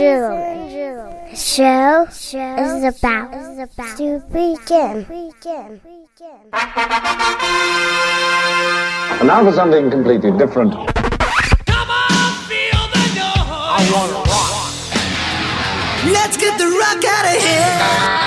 gentlemen, the show is about to begin. And now for something completely different. Come on, feel the noise. I want to rock. Let's get the rock out of here.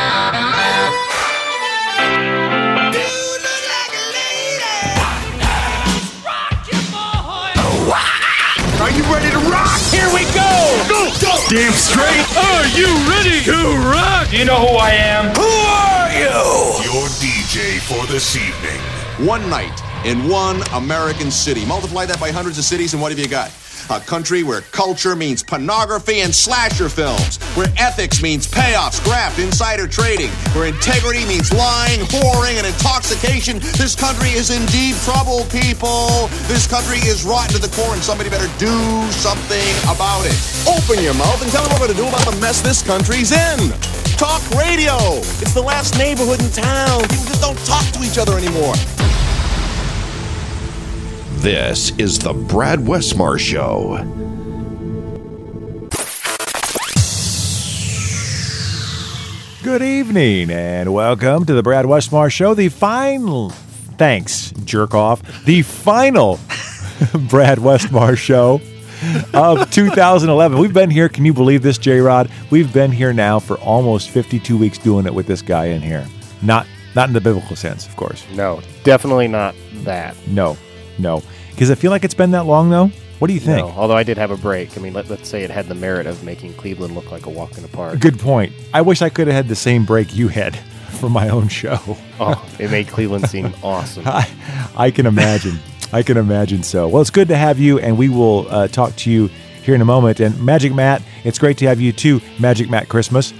You look like a lady. Rock your boy. Are you ready to rock? Here we go. Go. Damn straight. Are you ready to rock? Do you know who I am? Who are you? Your DJ for this evening. One night in one American city. Multiply that by hundreds of cities, and what have you got? A country where culture means pornography and slasher films, where ethics means payoffs, graft, insider trading, where integrity means lying, whoring, and intoxication. This country is in deep trouble, people. This country is rotten to the core, and somebody better do something about it. Open your mouth and tell them what to do about the mess this country's in. Talk radio. It's the last neighborhood in town. People just don't talk to each other anymore. This is the Brad Westmar Show. Good evening and welcome to the Brad Westmar Show. The final, thanks, jerk off, the final Brad Westmar Show of 2011. We've been here, can you believe this, J-Rod? We've been here now for almost 52 weeks doing it with this guy in here. Not in the biblical sense, of course. No, definitely not that. No. Because I feel like it's been that long, though. What do you think? No, although I did have a break. I mean, let's say it had the merit of making Cleveland look like a walk in the park. Good point. I wish I could have had the same break you had for my own show. Oh, it made Cleveland seem awesome. I can imagine. I can imagine so. Well, it's good to have you, and we will talk to you here in a moment. And Magic Matt, it's great to have you too, Magic Matt Christmas.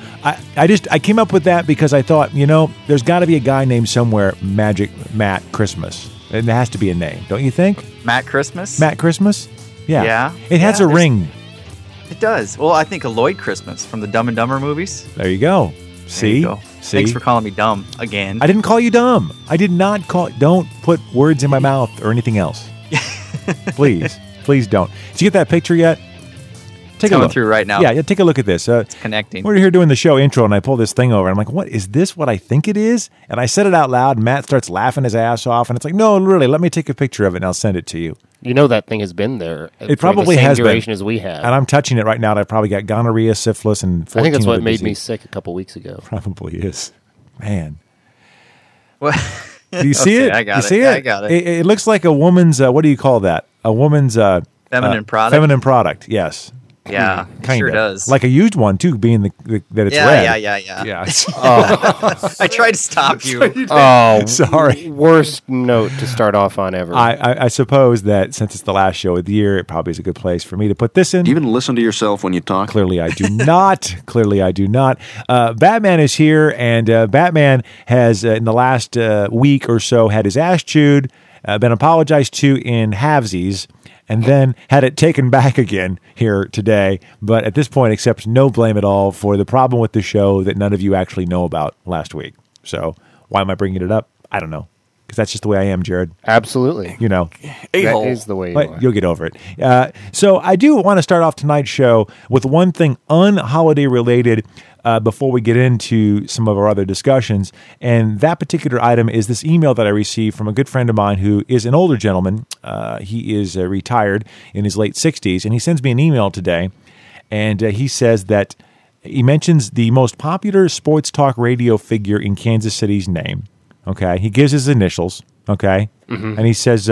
I came up with that because I thought, there's got to be a guy named somewhere, Magic Matt Christmas. It has to be a name, don't you think? Matt Christmas? Matt Christmas? Yeah. Yeah. It has a ring. It does. Well, I think of Lloyd Christmas from the Dumb and Dumber movies. There you go. See? Thanks for calling me dumb again. I didn't call you dumb. I did not call. Don't put words in my mouth or anything else. Please don't. Did you get that picture yet? Take a look through right now. Yeah, take a look at this. It's connecting. We're here doing the show intro, and I pull this thing over, and I'm like, what, is this what I think it is? And I said it out loud, and Matt starts laughing his ass off, and it's like, no, really, let me take a picture of it, and I'll send it to you. You know that thing has been there. It probably has been. For the same duration as we have. And I'm touching it right now, and I probably got gonorrhea, syphilis, and 14 I think that's what made disease. me sick a couple weeks ago. Probably is. Man. What? Do you see it? I got you it. See it? I got it. It looks like a woman's, what do you call that? A woman's... feminine product? Feminine product, yes. Yeah, it sure does. Like a used one, too, being that it's red. Yeah. Oh. I tried to stop you. Oh, sorry. Worst note to start off on ever. I suppose that since it's the last show of the year, it probably is a good place for me to put this in. Do you even listen to yourself when you talk? Clearly, I do not. Batman is here, and Batman has, in the last week or so, had his ass chewed, been apologized to in halvesies, and then had it taken back again here today, but at this point accepts no blame at all for the problem with the show that none of you actually know about last week. So why am I bringing it up? I don't know, because that's just the way I am, Jared. Absolutely. A-hole. That is the way you are. You'll get over it. So I do want to start off tonight's show with one thing un-holiday related before we get into some of our other discussions. And that particular item is this email that I received from a good friend of mine who is an older gentleman. He is retired in his late 60s, and he sends me an email today, and he says that he mentions the most popular sports talk radio figure in Kansas City's name. Okay, he gives his initials, okay? Mm-hmm. And he says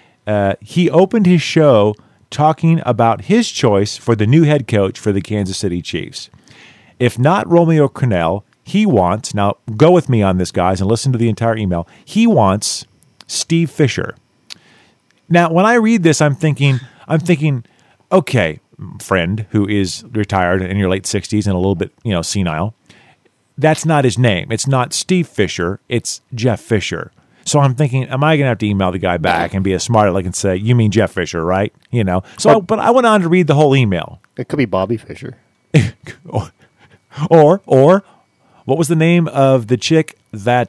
he opened his show talking about his choice for the new head coach for the Kansas City Chiefs. If not Romeo Crennel, he wants, now go with me on this, guys, and listen to the entire email. He wants Steve Fisher. Now, when I read this, I'm thinking, okay, friend who is retired in your late 60s and a little bit, senile, that's not his name. It's not Steve Fisher. It's Jeff Fisher. So I'm thinking, am I going to have to email the guy back and be a smart aleck and say, you mean Jeff Fisher, right? But I went on to read the whole email. It could be Bobby Fisher. Or what was the name of the chick that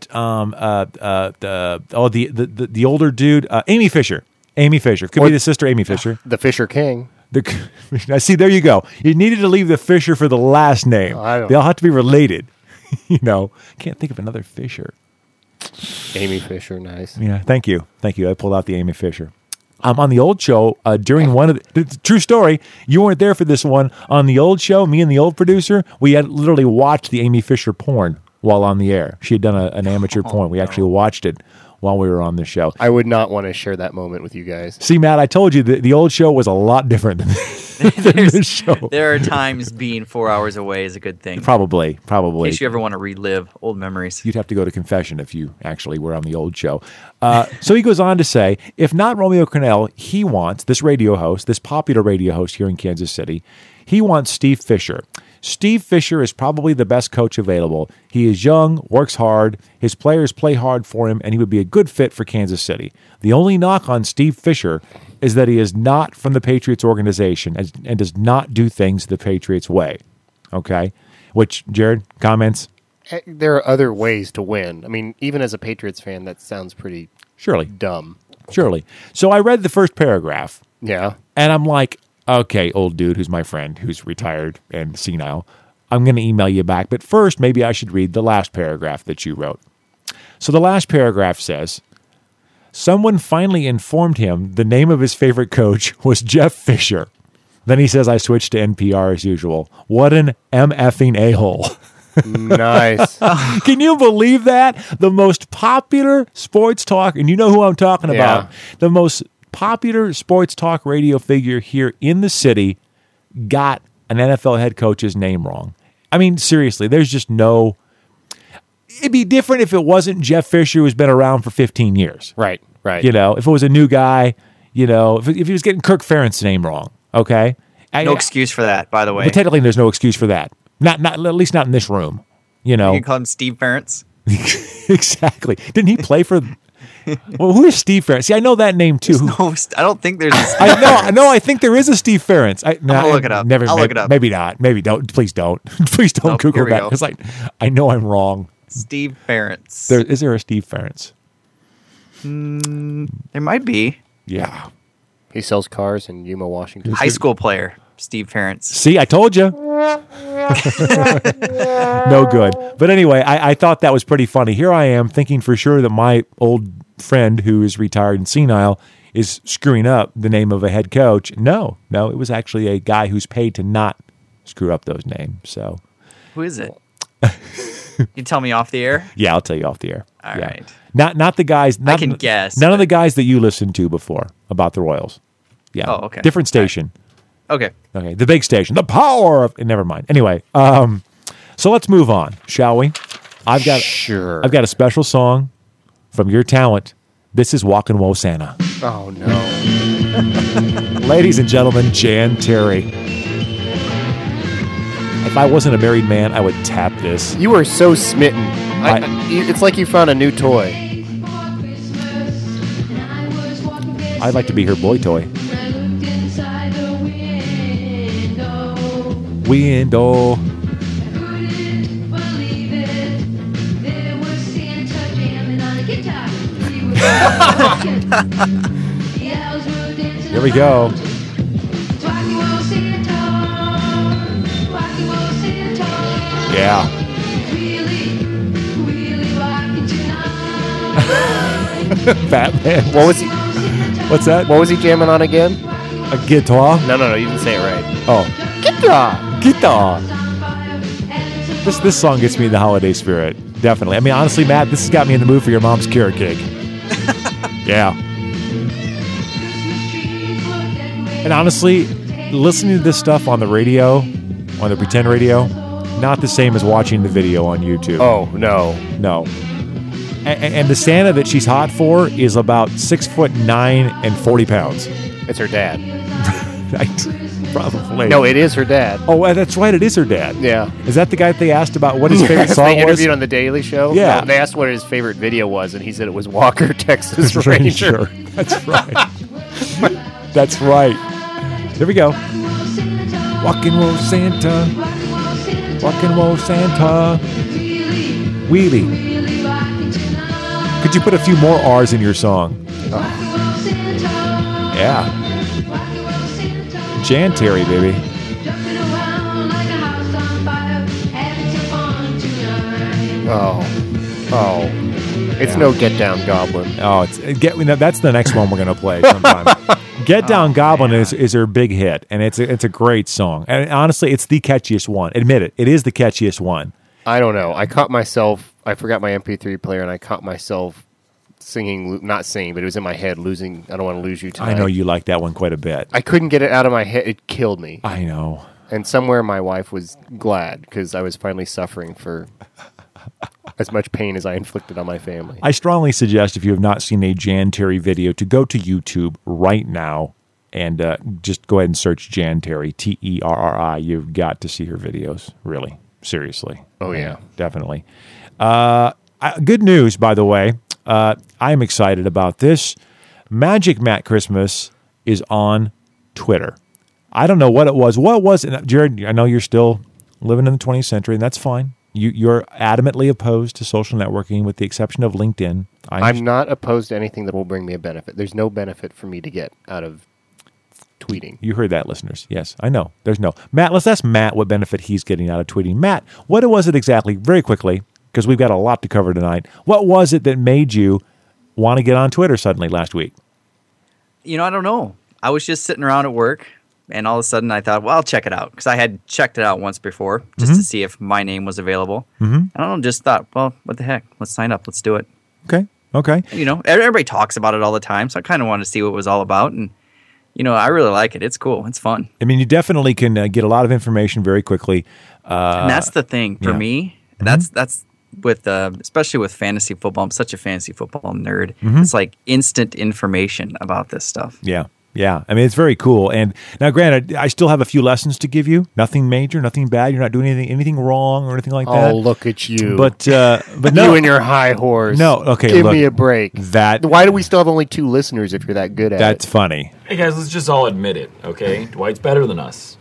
the older dude, Amy Fisher. Amy Fisher. Could be the sister Amy Fisher. The Fisher King. Now, see, there you go. You needed to leave the Fisher for the last name. They all have to be related. Can't think of another Fisher. Amy Fisher, nice. Yeah, thank you. I pulled out the Amy Fisher. On the old show, during one of the true story, you weren't there for this one. On the old show, me and the old producer, we had literally watched the Amy Fisher porn while on the air. She had done an amateur porn. We actually watched it while we were on the show. I would not want to share that moment with you guys. See, Matt, I told you the old show was a lot different than this show. There are times being 4 hours away is a good thing. Probably. In case you ever want to relive old memories. You'd have to go to confession if you actually were on the old show. So he goes on to say, if not Romeo Cornell, he wants, this popular radio host here in Kansas City, he wants Steve Fisher. Steve Fisher is probably the best coach available. He is young, works hard, his players play hard for him, and he would be a good fit for Kansas City. The only knock on Steve Fisher is that he is not from the Patriots organization and does not do things the Patriots way. Okay? Which, Jared, comments? There are other ways to win. I mean, even as a Patriots fan, that sounds pretty dumb. Surely. So I read the first paragraph. Yeah. And I'm like, okay, old dude who's my friend, who's retired and senile, I'm going to email you back. But first, maybe I should read the last paragraph that you wrote. So the last paragraph says, someone finally informed him the name of his favorite coach was Jeff Fisher. Then he says, I switched to NPR as usual. What an MFing a-hole. Nice. Can you believe that? The most popular sports talk, and you know who I'm talking about, the most popular sports talk radio figure here in the city got an NFL head coach's name wrong. I mean, seriously, there's just no... It'd be different if it wasn't Jeff Fisher, who's been around for 15 years. Right. If it was a new guy, if he was getting Kirk Ferentz's name wrong, okay? No excuse for that, by the way. But technically, there's no excuse for that. Not at least not in this room. You can call him Steve Ferentz. Exactly. Didn't he play for... Well, who is Steve Ferentz? See, I know that name too. I don't think there's a Steve I think there is a Steve Ferentz. I'll look it up. I'll look it up. Maybe not. Maybe don't. Please don't. Please don't Google that because I know I'm wrong. Steve Ferentz. Is there a Steve Ferentz? There might be. Yeah. He sells cars in Yuma, Washington. High school player, Steve Ferentz. See, I told you. No good. But anyway, I thought that was pretty funny. Here I am thinking for sure that my old friend who is retired and senile is screwing up the name of a head coach. No, it was actually a guy who's paid to not screw up those names. So, who is it? You tell me off the air? Yeah, I'll tell you off the air. All right. Not the guys. I can guess. None of the guys that you listened to before about the Royals. Yeah. Oh, okay. Different station. Right. Okay. The big station. The power of... Never mind. Anyway, so let's move on, shall we? I've got a special song from your talent. This is Walkin' Woe Santa. Oh, no. Ladies and gentlemen, Jan Terry. If I wasn't a married man, I would tap this. You are so smitten. It's like you found a new toy. I'd like to be her boy toy. Window. Here we go. Yeah. Batman. What was he? What's that? What was he jamming on again? A guitar? No, you didn't say it right. Oh. Guitar. This song gets me in the holiday spirit. Definitely. I mean, honestly, Matt, this has got me in the mood for your mom's carrot cake. Yeah. And honestly, listening to this stuff on the radio, on the pretend radio, not the same as watching the video on YouTube. Oh, no. And the Santa that she's hot for is about 6'9" and 40 pounds. It's her dad. Probably. No, it is her dad. Oh, that's right. It is her dad. Yeah. Is that the guy that they asked about what his favorite song was? They interviewed on The Daily Show? Yeah. No, they asked what his favorite video was, and he said it was Walker, Texas Ranger. That's right. That's right. Here we go. Walkin' Woe Santa. Walkin' Woe Santa. Wheelie. Could you put a few more R's in your song? Yeah. Jan Terry, baby. Oh. It's no Get Down Goblin. Oh, that's the next one we're going to play sometime. Get Down Goblin is her big hit, and it's a great song. And honestly, it's the catchiest one. Admit it. It is the catchiest one. I don't know. I forgot my MP3 player, and I caught myself singing, not singing, but it was in my head, losing, I Don't Want to Lose You Tonight. I know you like that one quite a bit. I couldn't get it out of my head. It killed me. I know. And somewhere my wife was glad because I was finally suffering for as much pain as I inflicted on my family. I strongly suggest, if you have not seen a Jan Terry video, to go to YouTube right now and just go ahead and search Jan Terry, Terri. You've got to see her videos, really, seriously. Oh, yeah. Definitely. Good news, by the way. I'm excited about this. Magic Matt Christmas is on Twitter. I don't know what it was. What was it? Jared, I know you're still living in the 20th century, and that's fine. You're adamantly opposed to social networking with the exception of LinkedIn. I'm not opposed to anything that will bring me a benefit. There's no benefit for me to get out of tweeting. You heard that, listeners. Yes, I know. There's no. Matt, let's ask Matt what benefit he's getting out of tweeting. Matt, what was it exactly, very quickly, because we've got a lot to cover tonight. What was it that made you want to get on Twitter suddenly last week? I don't know. I was just sitting around at work, and all of a sudden I thought, well, I'll check it out, because I had checked it out once before just to see if my name was available. I don't know, just thought, well, what the heck? Let's sign up. Let's do it. Okay. And, everybody talks about it all the time, so I kind of wanted to see what it was all about, and I really like it. It's cool. It's fun. I mean, you definitely can get a lot of information very quickly. And that's the thing for me. That's with especially with fantasy football. I'm such a fantasy football nerd. It's like instant information about this stuff. Yeah. I mean, it's very cool. And now, granted, I still have a few lessons to give you. Nothing major, nothing bad. You're not doing anything wrong or anything like that. Oh, look at you! But no, you and your high horse. No, okay. Give me a break. Why do we still have only 2 listeners if you're that good at it? That's funny. Hey guys, let's just all admit it, okay? Dwight's better than us.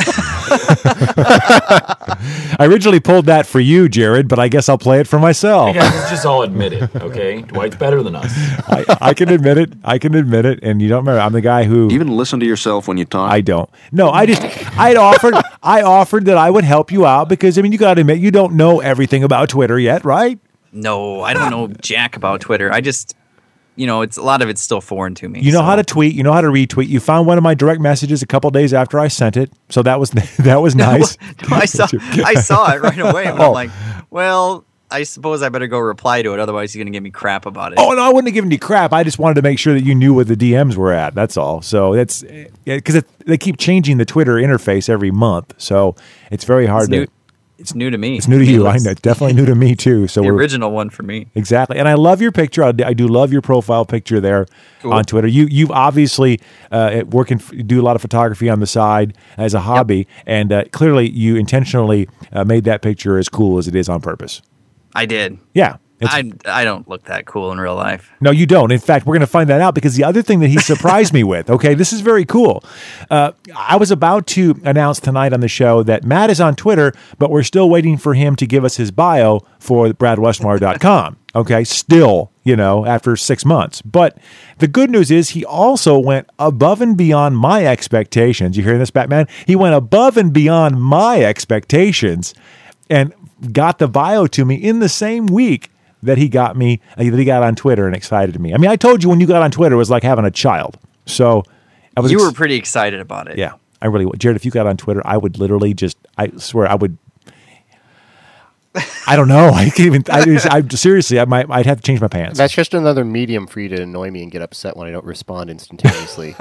I originally pulled that for you, Jared, but I guess I'll play it for myself. Hey guys, let's just all admit it, okay? Dwight's better than us. I can admit it. And you don't remember, I'm the guy who... You even listen to yourself when you talk? I don't. No, I offered that I would help you out because, I mean, you got to admit, you don't know everything about Twitter yet, right? No, I don't know jack about Twitter. I just... it's a lot of it's still foreign to me. You know how to tweet. You know how to retweet. You found one of my direct messages a couple days after I sent it, so that was nice. No, I saw it right away. And I'm like, well, I suppose I better go reply to it. Otherwise, he's going to give me crap about it. Oh no, I wouldn't have given you crap. I just wanted to make sure that you knew where the DMs were at. That's all. So that's because they keep changing the Twitter interface every month, so it's very hard to. It's new to me. It's new to you. I know. It's definitely new to me, too. So the original one for me. Exactly. And I love your picture. I do love your profile picture there on Twitter. You've obviously do a lot of photography on the side as a hobby. Yep. And clearly you intentionally made that picture as cool as it is on purpose. I did. Yeah. I don't look that cool in real life. No, you don't. In fact, we're going to find that out because the other thing that he surprised me with, okay, this is very cool. I was about to announce tonight on the show that Matt is on Twitter, but we're still waiting for him to give us his bio for BradWestmar.com. Okay, still, after 6 months. But the good news is he also went above and beyond my expectations. You hearing this, Batman? He went above and beyond my expectations and got the bio to me in the same week that he got on Twitter and excited me. I mean, I told you when you got on Twitter, it was like having a child. So you were pretty excited about it. Yeah, I really would. Jared, if you got on Twitter, I would literally I swear I would. I don't know. I can't even. I seriously, I'd have to change my pants. That's just another medium for you to annoy me and get upset when I don't respond instantaneously.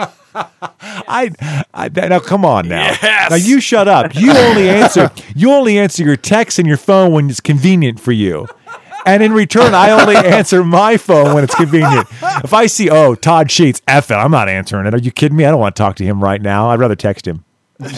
Now come on now. Yes! Now you shut up. You only answer your texts and your phone when it's convenient for you. And in return, I only answer my phone when it's convenient. If I see, Todd Sheets, F it, I'm not answering it. Are you kidding me? I don't want to talk to him right now. I'd rather text him.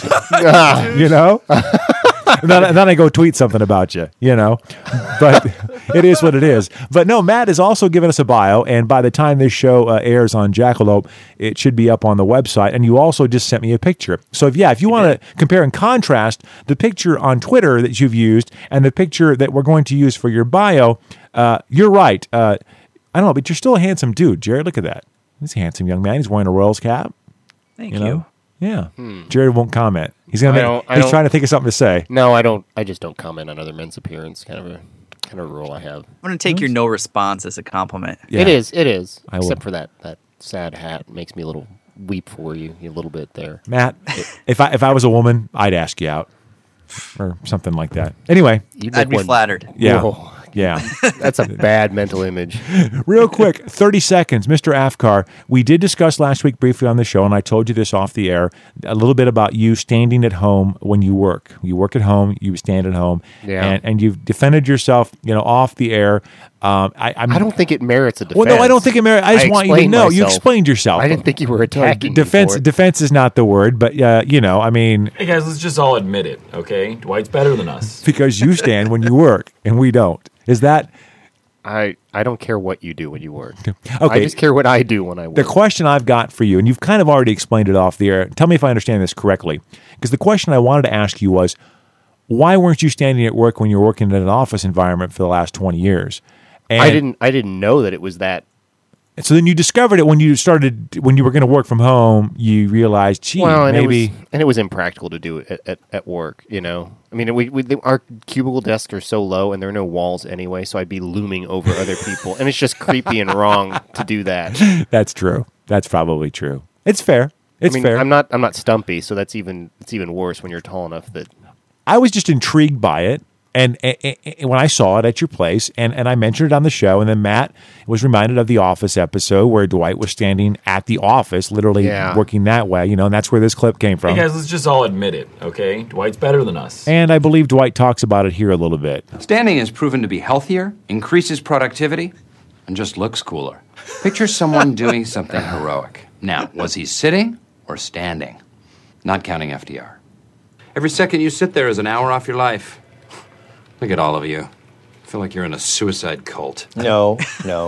And then I go tweet something about you, But it is what it is. But no, Matt has also given us a bio, and by the time this show airs on Jackalope, it should be up on the website. And you also just sent me a picture. So if you want to compare and contrast the picture on Twitter that you've used and the picture that we're going to use for your bio, you're right. I don't know, but you're still a handsome dude, Jared. Look at that. He's a handsome young man. He's wearing a Royals cap. Thank you. Yeah. Jared won't comment. He's gonna. He's trying to think of something to say. No, I don't. I just don't comment on other men's appearance. Kind of a rule I have. I'm going to take your no response as a compliment. Yeah. It is. I Except will. for that sad hat makes me a little weep for you a little bit there. Matt, if I was a woman, I'd ask you out or something like that. Anyway, I'd be flattered. Yeah. Whoa. Yeah. That's a bad mental image. Real quick, 30 seconds. Mr. Afkar, we did discuss last week briefly on the show, and I told you this off the air, a little bit about you standing at home when you work. You work at home, you stand at home, and you've defended yourself, off the air. I don't think it merits a defense. Well, no, I don't think it merits. I just want you to know. You explained yourself. I didn't think you were attacking me for it. Defense is not the word, but, I mean. Hey, guys, let's just all admit it, okay? Dwight's better than us. Because you stand when you work, and we don't. Is that... I don't care what you do when you work. Okay. I just care what I do when I work. The question I've got for you, and you've kind of already explained it off the air. Tell me if I understand this correctly. Because the question I wanted to ask you was, why weren't you standing at work when you were working in an office environment for the last 20 years? And I didn't know that it was that. So then you discovered it when you were going to work from home. You realized, gee, maybe. It was impractical to do it at work. I mean, our cubicle desks are so low, and there are no walls anyway. So I'd be looming over other people, and it's just creepy and wrong to do that. That's true. That's probably true. It's fair. It's fair. I'm not stumpy, so it's even worse when you're tall enough that. I was just intrigued by it. And when I saw it at your place, and I mentioned it on the show, and then Matt was reminded of the Office episode where Dwight was standing at the office, literally working that way, and that's where this clip came from. Hey, guys, let's just all admit it, okay? Dwight's better than us. And I believe Dwight talks about it here a little bit. Standing is proven to be healthier, increases productivity, and just looks cooler. Picture someone doing something heroic. Now, was he sitting or standing? Not counting FDR. Every second you sit there is an hour off your life. Look at all of you. I feel like you're in a suicide cult. No.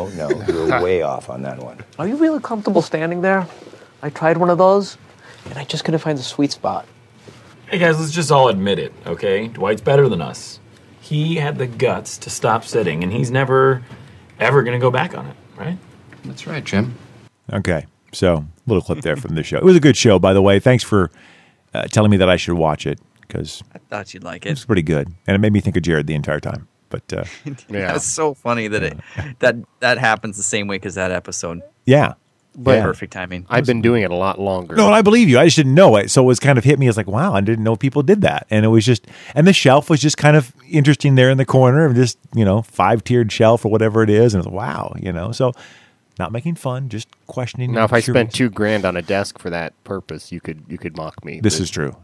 You're way off on that one. Are you really comfortable standing there? I tried one of those, and I just couldn't find the sweet spot. Hey, guys, let's just all admit it, okay? Dwight's better than us. He had the guts to stop sitting, and he's never, ever going to go back on it, right? That's right, Jim. Okay, so a little clip there from the show. It was a good show, by the way. Thanks for telling me that I should watch it. Because I thought you'd like it. It's pretty good, and it made me think of Jared the entire time. But It's so funny that that happens the same way because that episode. Yeah, but perfect timing. I've been doing it a lot longer. No, and I believe you. I just didn't know it, so it was kind of hit me as like, wow, I didn't know people did that, and it was just, and the shelf was just kind of interesting there in the corner of this, 5-tiered shelf or whatever it is, and it was wow, so. Not making fun, just questioning. Now, if I spent $2,000 on a desk for that purpose, you could mock me. This is true.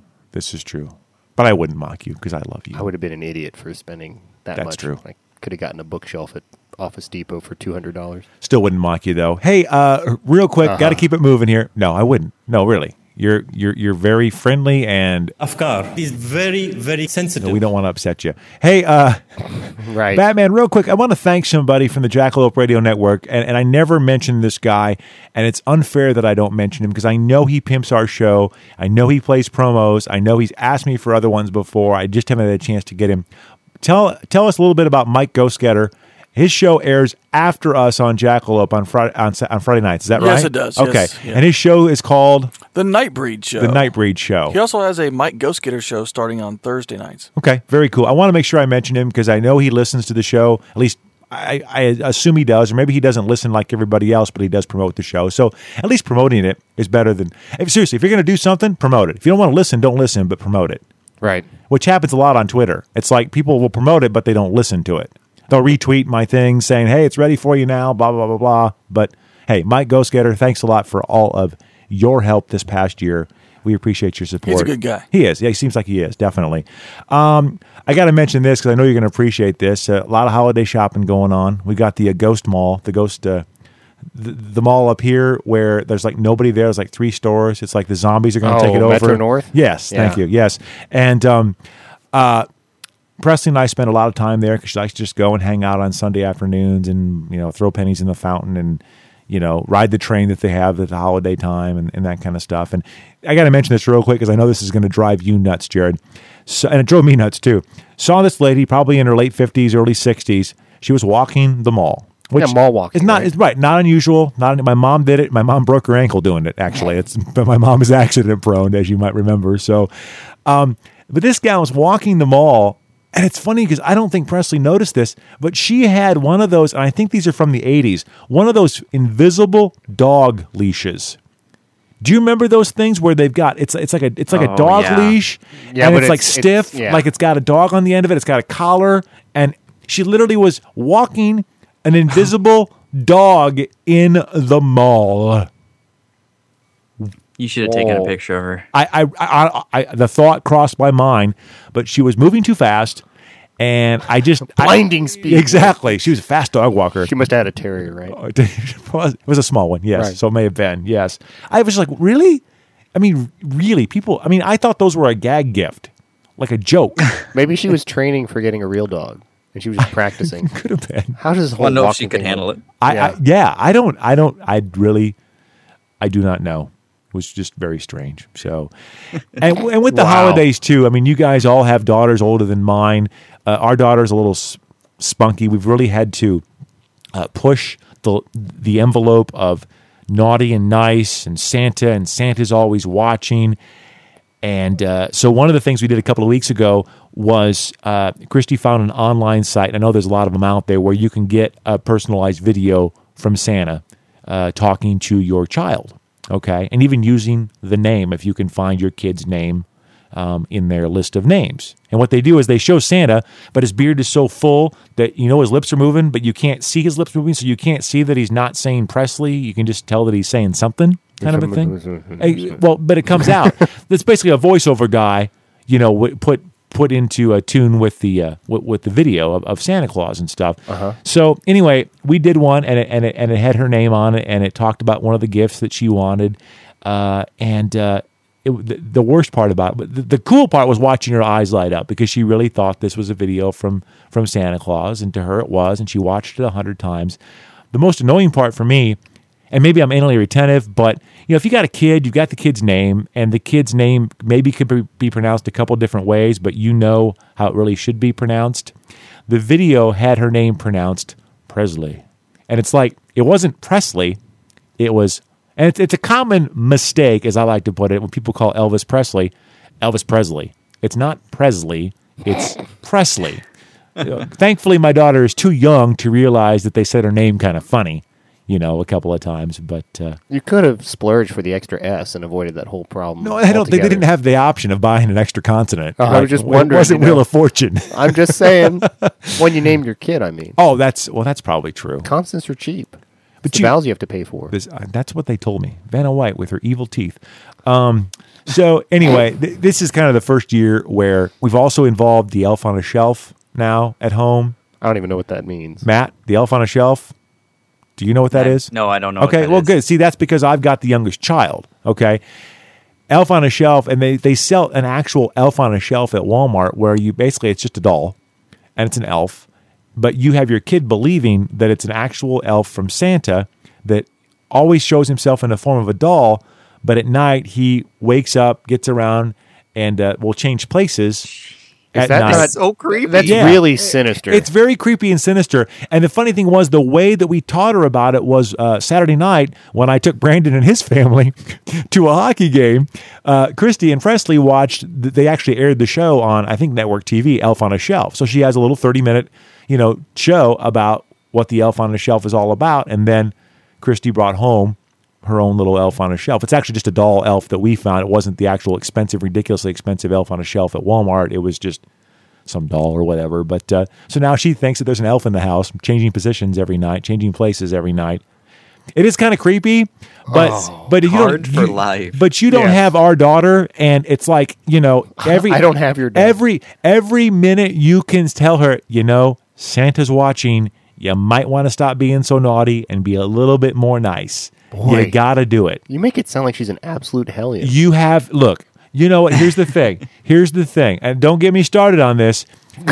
But I wouldn't mock you because I love you. I would have been an idiot for spending that much. That's true. I could have gotten a bookshelf at Office Depot for $200. Still wouldn't mock you though. Hey, real quick, got to keep it moving here. No, I wouldn't. No, really. You're very friendly and Afkar is very, very sensitive. No, we don't want to upset you. Hey, right, Batman, real quick, I want to thank somebody from the Jackalope Radio Network, and I never mentioned this guy, and it's unfair that I don't mention him because I know he pimps our show. I know he plays promos. I know he's asked me for other ones before. I just haven't had a chance to get him. Tell us a little bit about Mike Ghostgetter. His show airs after us on Jackalope on Friday nights. Is that right? Yes, it does. Okay. Yes, yeah. And his show is called? The Nightbreed Show. The Nightbreed Show. He also has a Mike Ghostgetter show starting on Thursday nights. Okay, very cool. I want to make sure I mention him because I know he listens to the show. At least I assume he does, or maybe he doesn't listen like everybody else, but he does promote the show. So at least promoting it is better than... Seriously, if you're going to do something, promote it. If you don't want to listen, don't listen, but promote it. Right. Which happens a lot on Twitter. It's like people will promote it, but they don't listen to it. They'll retweet my thing saying, hey, it's ready for you now, blah, blah, blah, blah. But, hey, Mike Ghostgetter, thanks a lot for all of your help this past year. We appreciate your support. He's a good guy. He is. Yeah, he seems like he is, definitely. I got to mention this because I know you're going to appreciate this. A lot of holiday shopping going on. We got the Ghost Mall, the mall up here where there's like nobody there. There's like 3 stores. It's like the zombies are going to take it over. Metro North? Yes, thank you. Yes. And Presley and I spend a lot of time there because she likes to just go and hang out on Sunday afternoons and, throw pennies in the fountain and, ride the train that they have at the holiday time and that kind of stuff. And I got to mention this real quick because I know this is going to drive you nuts, Jared. So, and it drove me nuts too. Saw this lady probably in her late 50s, early 60s. She was walking the mall Which mall walking. It's not. right? It's right. Not unusual. My mom did it. My mom broke her ankle doing it. Actually, but my mom is accident prone, as you might remember. So, but this gal was walking the mall, and it's funny because I don't think Presley noticed this, but she had one of those, and I think these are from the '80s. One of those invisible dog leashes. Do you remember those things where they've got it's like a dog leash, Yeah, and but it's like stiff, like it's got a dog on the end of it. It's got a collar, and she literally was walking an invisible dog in the mall. You should have taken a picture of her. I the thought crossed my mind, but she was moving too fast, and I just Blinding speed. Exactly, she was a fast dog walker. She must have had a terrier, right? It was a small one, yes. Right. So it may have been, yes. I was like, really? I mean, really? People? I mean, I thought those were a gag gift, like a joke. Maybe she was training for getting a real dog, and she was just practicing. Could have been. How does the whole Well, no, if walking she could thing handle work? it. I do not know. It was just very strange. So, and with the Wow. holidays too. I mean, you guys all have daughters older than mine. Our daughter's a little spunky. We've really had to push the envelope of naughty and nice and Santa's always watching. And so one of the things we did a couple of weeks ago was Christy found an online site. I know there's a lot of them out there where you can get a personalized video from Santa talking to your child. Okay, and even using the name, if you can find your kid's name in their list of names. And what they do is they show Santa, but his beard is so full that you know his lips are moving, but you can't see his lips moving, so you can't see that he's not saying Presley. You can just tell that he's saying something, kind of a thing. Well, but it comes out. It's basically a voiceover guy, you know, put into a tune with the video of Santa Claus and stuff. So anyway, we did one, and it had her name on it, and it talked about one of the gifts that she wanted, the worst part about it, the cool part was watching her eyes light up because she really thought this was a video from Santa Claus, and to her it was, and she watched it 100 times. The most annoying part for me, and maybe I'm anally retentive, but you know, if you got a kid, you've got the kid's name, and the kid's name maybe could be pronounced a couple different ways, but you know how it really should be pronounced. The video had her name pronounced Presley, and it's like it wasn't Presley, it was. And it's a common mistake, as I like to put it, when people call Elvis Presley. It's not Presley, it's Presley. Thankfully, my daughter is too young to realize that they said her name kind of funny, you know, a couple of times. But you could have splurged for the extra S and avoided that whole problem. No, I don't. They didn't have the option of buying an extra consonant. I was just wondering. It wasn't Wheel of Fortune. I'm just saying, when you named your kid, I mean. Oh, that's probably true. Consonants are cheap. But the vowels you have to pay for. That's what they told me. Vanna White with her evil teeth. So anyway, this is kind of the first year where we've also involved the elf on a shelf now at home. I don't even know what that means. Matt, the elf on a shelf. Do you know what that is? No, I don't know. Okay, well, good. See, that's because I've got the youngest child. Okay. Elf on a shelf, and they sell an actual elf on a shelf at Walmart where you basically, it's just a doll and it's an elf. But you have your kid believing that it's an actual elf from Santa that always shows himself in the form of a doll, but at night he wakes up, gets around, and will change places at night. That's so creepy. That's really sinister. It's very creepy and sinister. And the funny thing was, the way that we taught her about it was Saturday night when I took Brandon and his family to a hockey game. Christy and Presley watched, they actually aired the show on, I think, Network TV, Elf on a Shelf. So she has a little 30-minute show about what the elf on a shelf is all about. And then Christy brought home her own little elf on a shelf. It's actually just a doll elf that we found. It wasn't the actual ridiculously expensive elf on a shelf at Walmart. It was just some doll or whatever. But so now she thinks that there's an elf in the house, changing positions every night, changing places every night. It is kind of creepy, but you hard don't for life. But you don't have our daughter, and it's like every I don't have your daughter. every minute you can tell her, Santa's watching. You might want to stop being so naughty and be a little bit more nice. Boy, you got to do it. You make it sound like she's an absolute hellion. You have, look, you know what? Here's the thing. And don't get me started on this.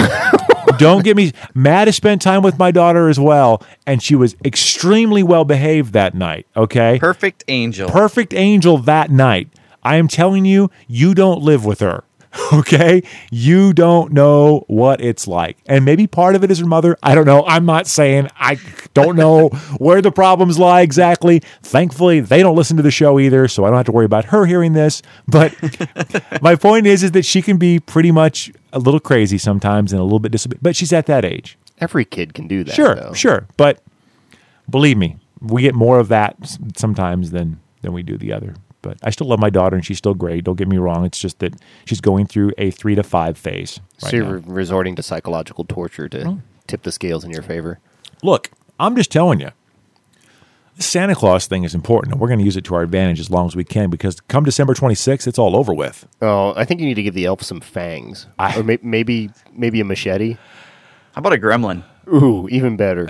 Matt has spent time with my daughter as well, and she was extremely well behaved that night, okay? Perfect angel that night. I am telling you, you don't live with her. Okay? You don't know what it's like. And maybe part of it is her mother. I don't know. I'm not saying I don't know where the problems lie exactly. Thankfully, they don't listen to the show either, so I don't have to worry about her hearing this. But my point is that she can be pretty much a little crazy sometimes and a little bit disobedient. But she's at that age. Every kid can do that. Sure, though. sure. But believe me, we get more of that sometimes than we do the other. But I still love my daughter, and she's still great. Don't get me wrong. It's just that she's going through a 3 to 5 phase right So you're now. resorting to psychological torture to tip the scales in your favor. Look, I'm just telling you, this Santa Claus thing is important, and we're going to use it to our advantage as long as we can, because come December 26th, it's all over with. Oh, I think you need to give the elf some fangs. Or maybe a machete. How about a gremlin? Ooh, even better.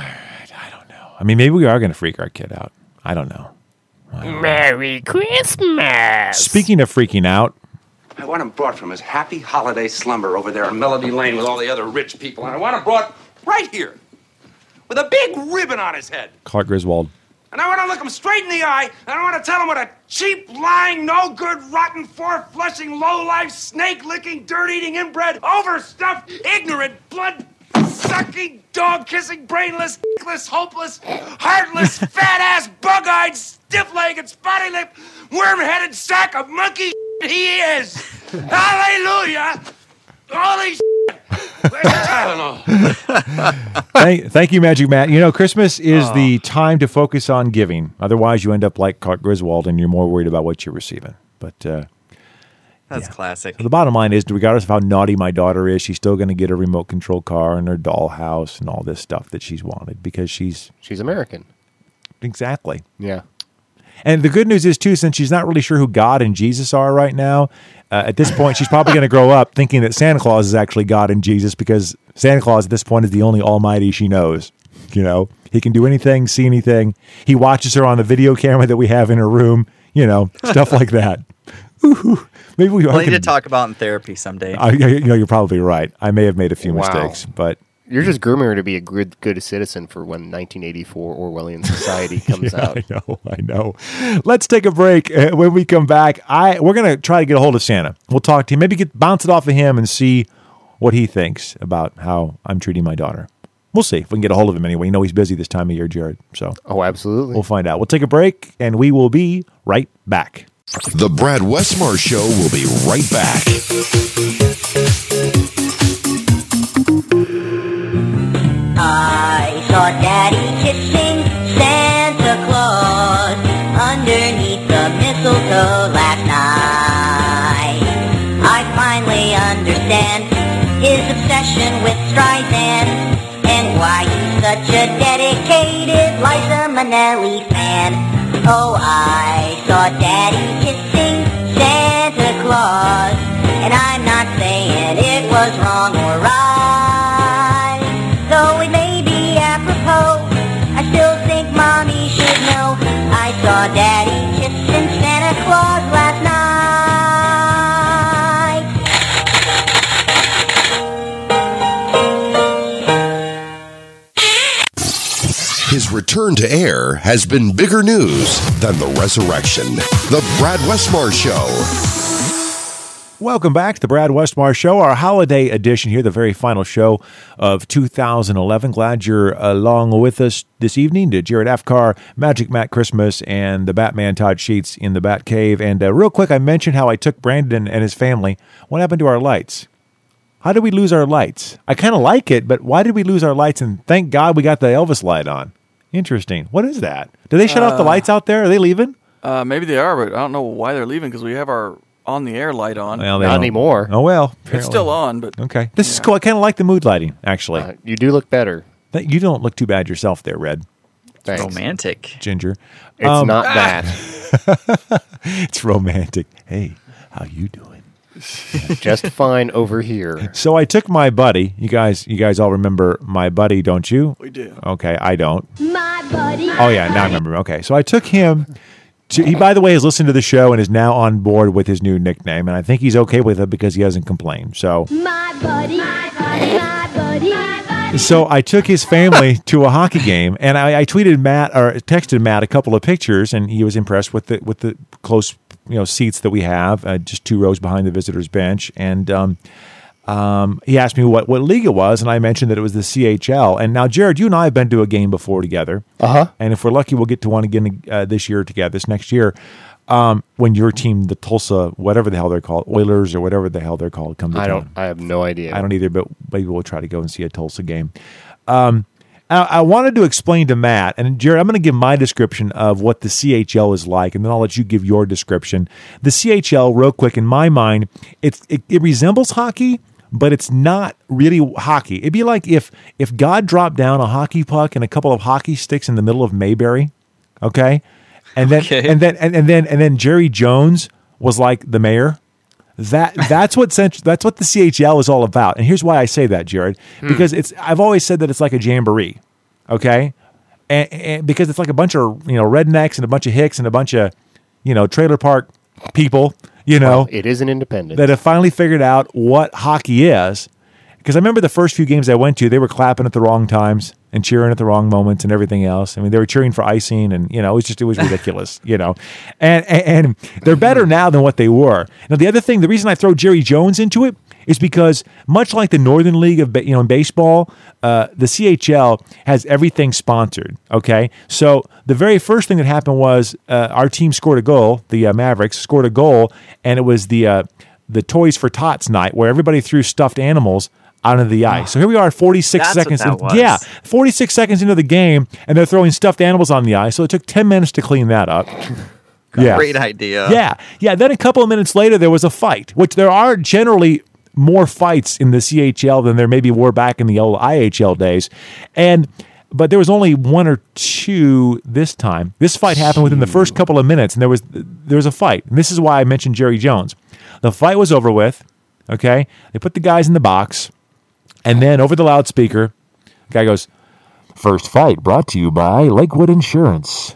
I mean, maybe we are going to freak our kid out. I don't know. Merry Christmas. Speaking of freaking out, I want him brought from his happy holiday slumber over there on Melody Lane with all the other rich people, and I want him brought right here with a big ribbon on his head. Clark Griswold. And I want to look him straight in the eye, and I want to tell him what a cheap, lying, no-good, rotten, four-flushing, low-life, snake-licking, dirt-eating, inbred, overstuffed, ignorant, blood-sucking, dog-kissing, brainless, dickless, hopeless, heartless, fat-ass, bug-eyed, stiff-legged, spotty-lipped, worm-headed sack of monkey he is. Hallelujah! Holy shit! Where's the Tylenol? Thank you, Magic Matt. You know, Christmas is the time to focus on giving. Otherwise, you end up like Clark Griswold, and you're more worried about what you're receiving. But That's classic. the bottom line is, regardless of how naughty my daughter is, she's still going to get a remote control car and her dollhouse and all this stuff that she's wanted because she's American. Exactly. Yeah. And the good news is, too, since she's not really sure who God and Jesus are right now, at this point, she's probably going to grow up thinking that Santa Claus is actually God and Jesus, because Santa Claus at this point is the only almighty she knows. You know, he can do anything, see anything. He watches her on the video camera that we have in her room, you know, stuff like that. Ooh, maybe we We'll need to talk about in therapy someday. You know, you're probably right. I may have made a few mistakes, but You're just grooming her to be a good citizen for when 1984 Orwellian Society comes out. I know. Let's take a break. When we come back, we're going to try to get a hold of Santa. We'll talk to him, maybe bounce it off of him and see what he thinks about how I'm treating my daughter. We'll see if we can get a hold of him anyway. You know he's busy this time of year, Jared. So, absolutely. We'll find out. We'll take a break, and we will be right back. The Brad Westmar Show will be right back. I saw Daddy kissing Santa Claus underneath the mistletoe last night. I finally understand his obsession with Streisand and why he's such a dedicated Liza Minnelli fan. Oh, I saw Daddy kissing Santa Claus, and I'm not saying it was wrong or right. Though it may be apropos, I still think Mommy should know. I saw Daddy kissing Santa Claus last night. His return to air has been bigger news than the resurrection. The Brad Westmar Show. Welcome back to the Brad Westmar Show, our holiday edition here, the very final show of 2011. Glad you're along with us this evening to Jared Afkar, Magic Matt Christmas, and the Batman Todd Sheets in the Bat Cave. And real quick, I mentioned how I took Brandon and his family. What happened to our lights? How did we lose our lights? I kind of like it, but why did we lose our lights? And thank God we got the Elvis light on. Interesting. What is that? Did they shut off the lights out there? Are they leaving? Maybe they are, but I don't know why they're leaving because we have our on-the-air light on. Well, not anymore. Oh, well. It's still on, but... Okay. This is cool. I kind of like the mood lighting, actually. You do look better. You don't look too bad yourself there, Red. Thanks. Romantic. Ginger. It's not that. It's romantic. Hey, how you doing? Just fine over here. So I took my buddy. You guys all remember my buddy, don't you? We do. Okay, I don't. My buddy. Oh, yeah, now I remember. Okay, so I took him... He, by the way, has listened to the show and is now on board with his new nickname, and I think he's okay with it because he hasn't complained. So, My buddy. My buddy. My buddy. My buddy. so I took his family to a hockey game, and I tweeted Matt or texted Matt a couple of pictures, and he was impressed with the close seats that we have, just 2 rows behind the visitors bench, and he asked me what league it was, and I mentioned that it was the CHL. And now, Jared, you and I have been to a game before together. And if we're lucky, we'll get to one again this year together, this next year, when your team, the Tulsa, whatever the hell they're called, Oilers or whatever the hell they're called, come to town. I have no idea. I don't either, but maybe we'll try to go and see a Tulsa game. I wanted to explain to Matt, and Jared, I'm going to give my description of what the CHL is like, and then I'll let you give your description. The CHL, real quick, in my mind, it resembles hockey, but it's not really hockey. It'd be like if God dropped down a hockey puck and a couple of hockey sticks in the middle of Mayberry, okay, and then Jerry Jones was like the mayor. That's what the CHL is all about. And here's why I say that, Jared, because I've always said that it's like a jamboree, okay, and because it's like a bunch of rednecks and a bunch of hicks and a bunch of trailer park people. Well, it is an independent that have finally figured out what hockey is. Because I remember the first few games I went to, they were clapping at the wrong times and cheering at the wrong moments and everything else. I mean, they were cheering for icing, and it was ridiculous. And they're better now than what they were. Now, the other thing, the reason I throw Jerry Jones into it is because much like the Northern League of in baseball, the CHL has everything sponsored. Okay, so the very first thing that happened was our team scored a goal. The Mavericks scored a goal, and it was the Toys for Tots night, where everybody threw stuffed animals out of the ice. So here we are, 46 seconds. 46 seconds into the game, and they're throwing stuffed animals on the ice. So it took 10 minutes to clean that up. Great idea. Yeah. Then a couple of minutes later, there was a fight, which there are generally more fights in the CHL than there maybe were back in the old IHL days. But there was only 1 or 2 this time. This fight happened within the first couple of minutes, and there was a fight. And this is why I mentioned Jerry Jones. The fight was over with, okay? They put the guys in the box, and then over the loudspeaker, the guy goes, "First fight brought to you by Lakewood Insurance."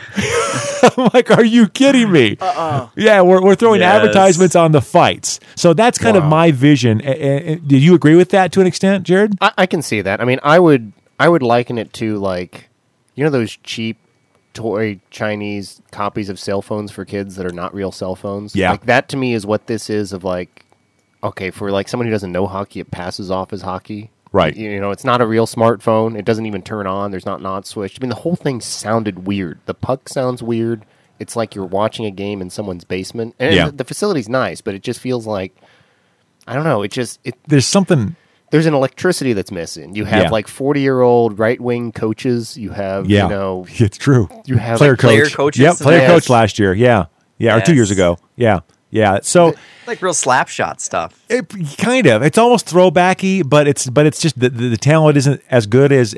I'm like, are you kidding me? Yeah, we're throwing advertisements on the fights. So that's kind of my vision. Did you agree with that to an extent, Jared? I can see that. I mean, I would liken it to, like, those cheap toy Chinese copies of cell phones for kids that are not real cell phones. Yeah. Like, that to me is what this is, of like, okay, for like someone who doesn't know hockey, it passes off as hockey. Right. It's not a real smartphone. It doesn't even turn on. There's not switched. I mean, the whole thing sounded weird. The puck sounds weird. It's like you're watching a game in someone's basement. And the facility's nice, but it just feels like, I don't know, there's something... There's an electricity that's missing. You have like 40-year-old right-wing coaches. You have, it's true. You have player coaches. Yep, player coach last year. Yeah, or 2 years ago. Yeah. So like real slap shot stuff. Kind of. It's almost throwbacky, but it's just the talent isn't as good as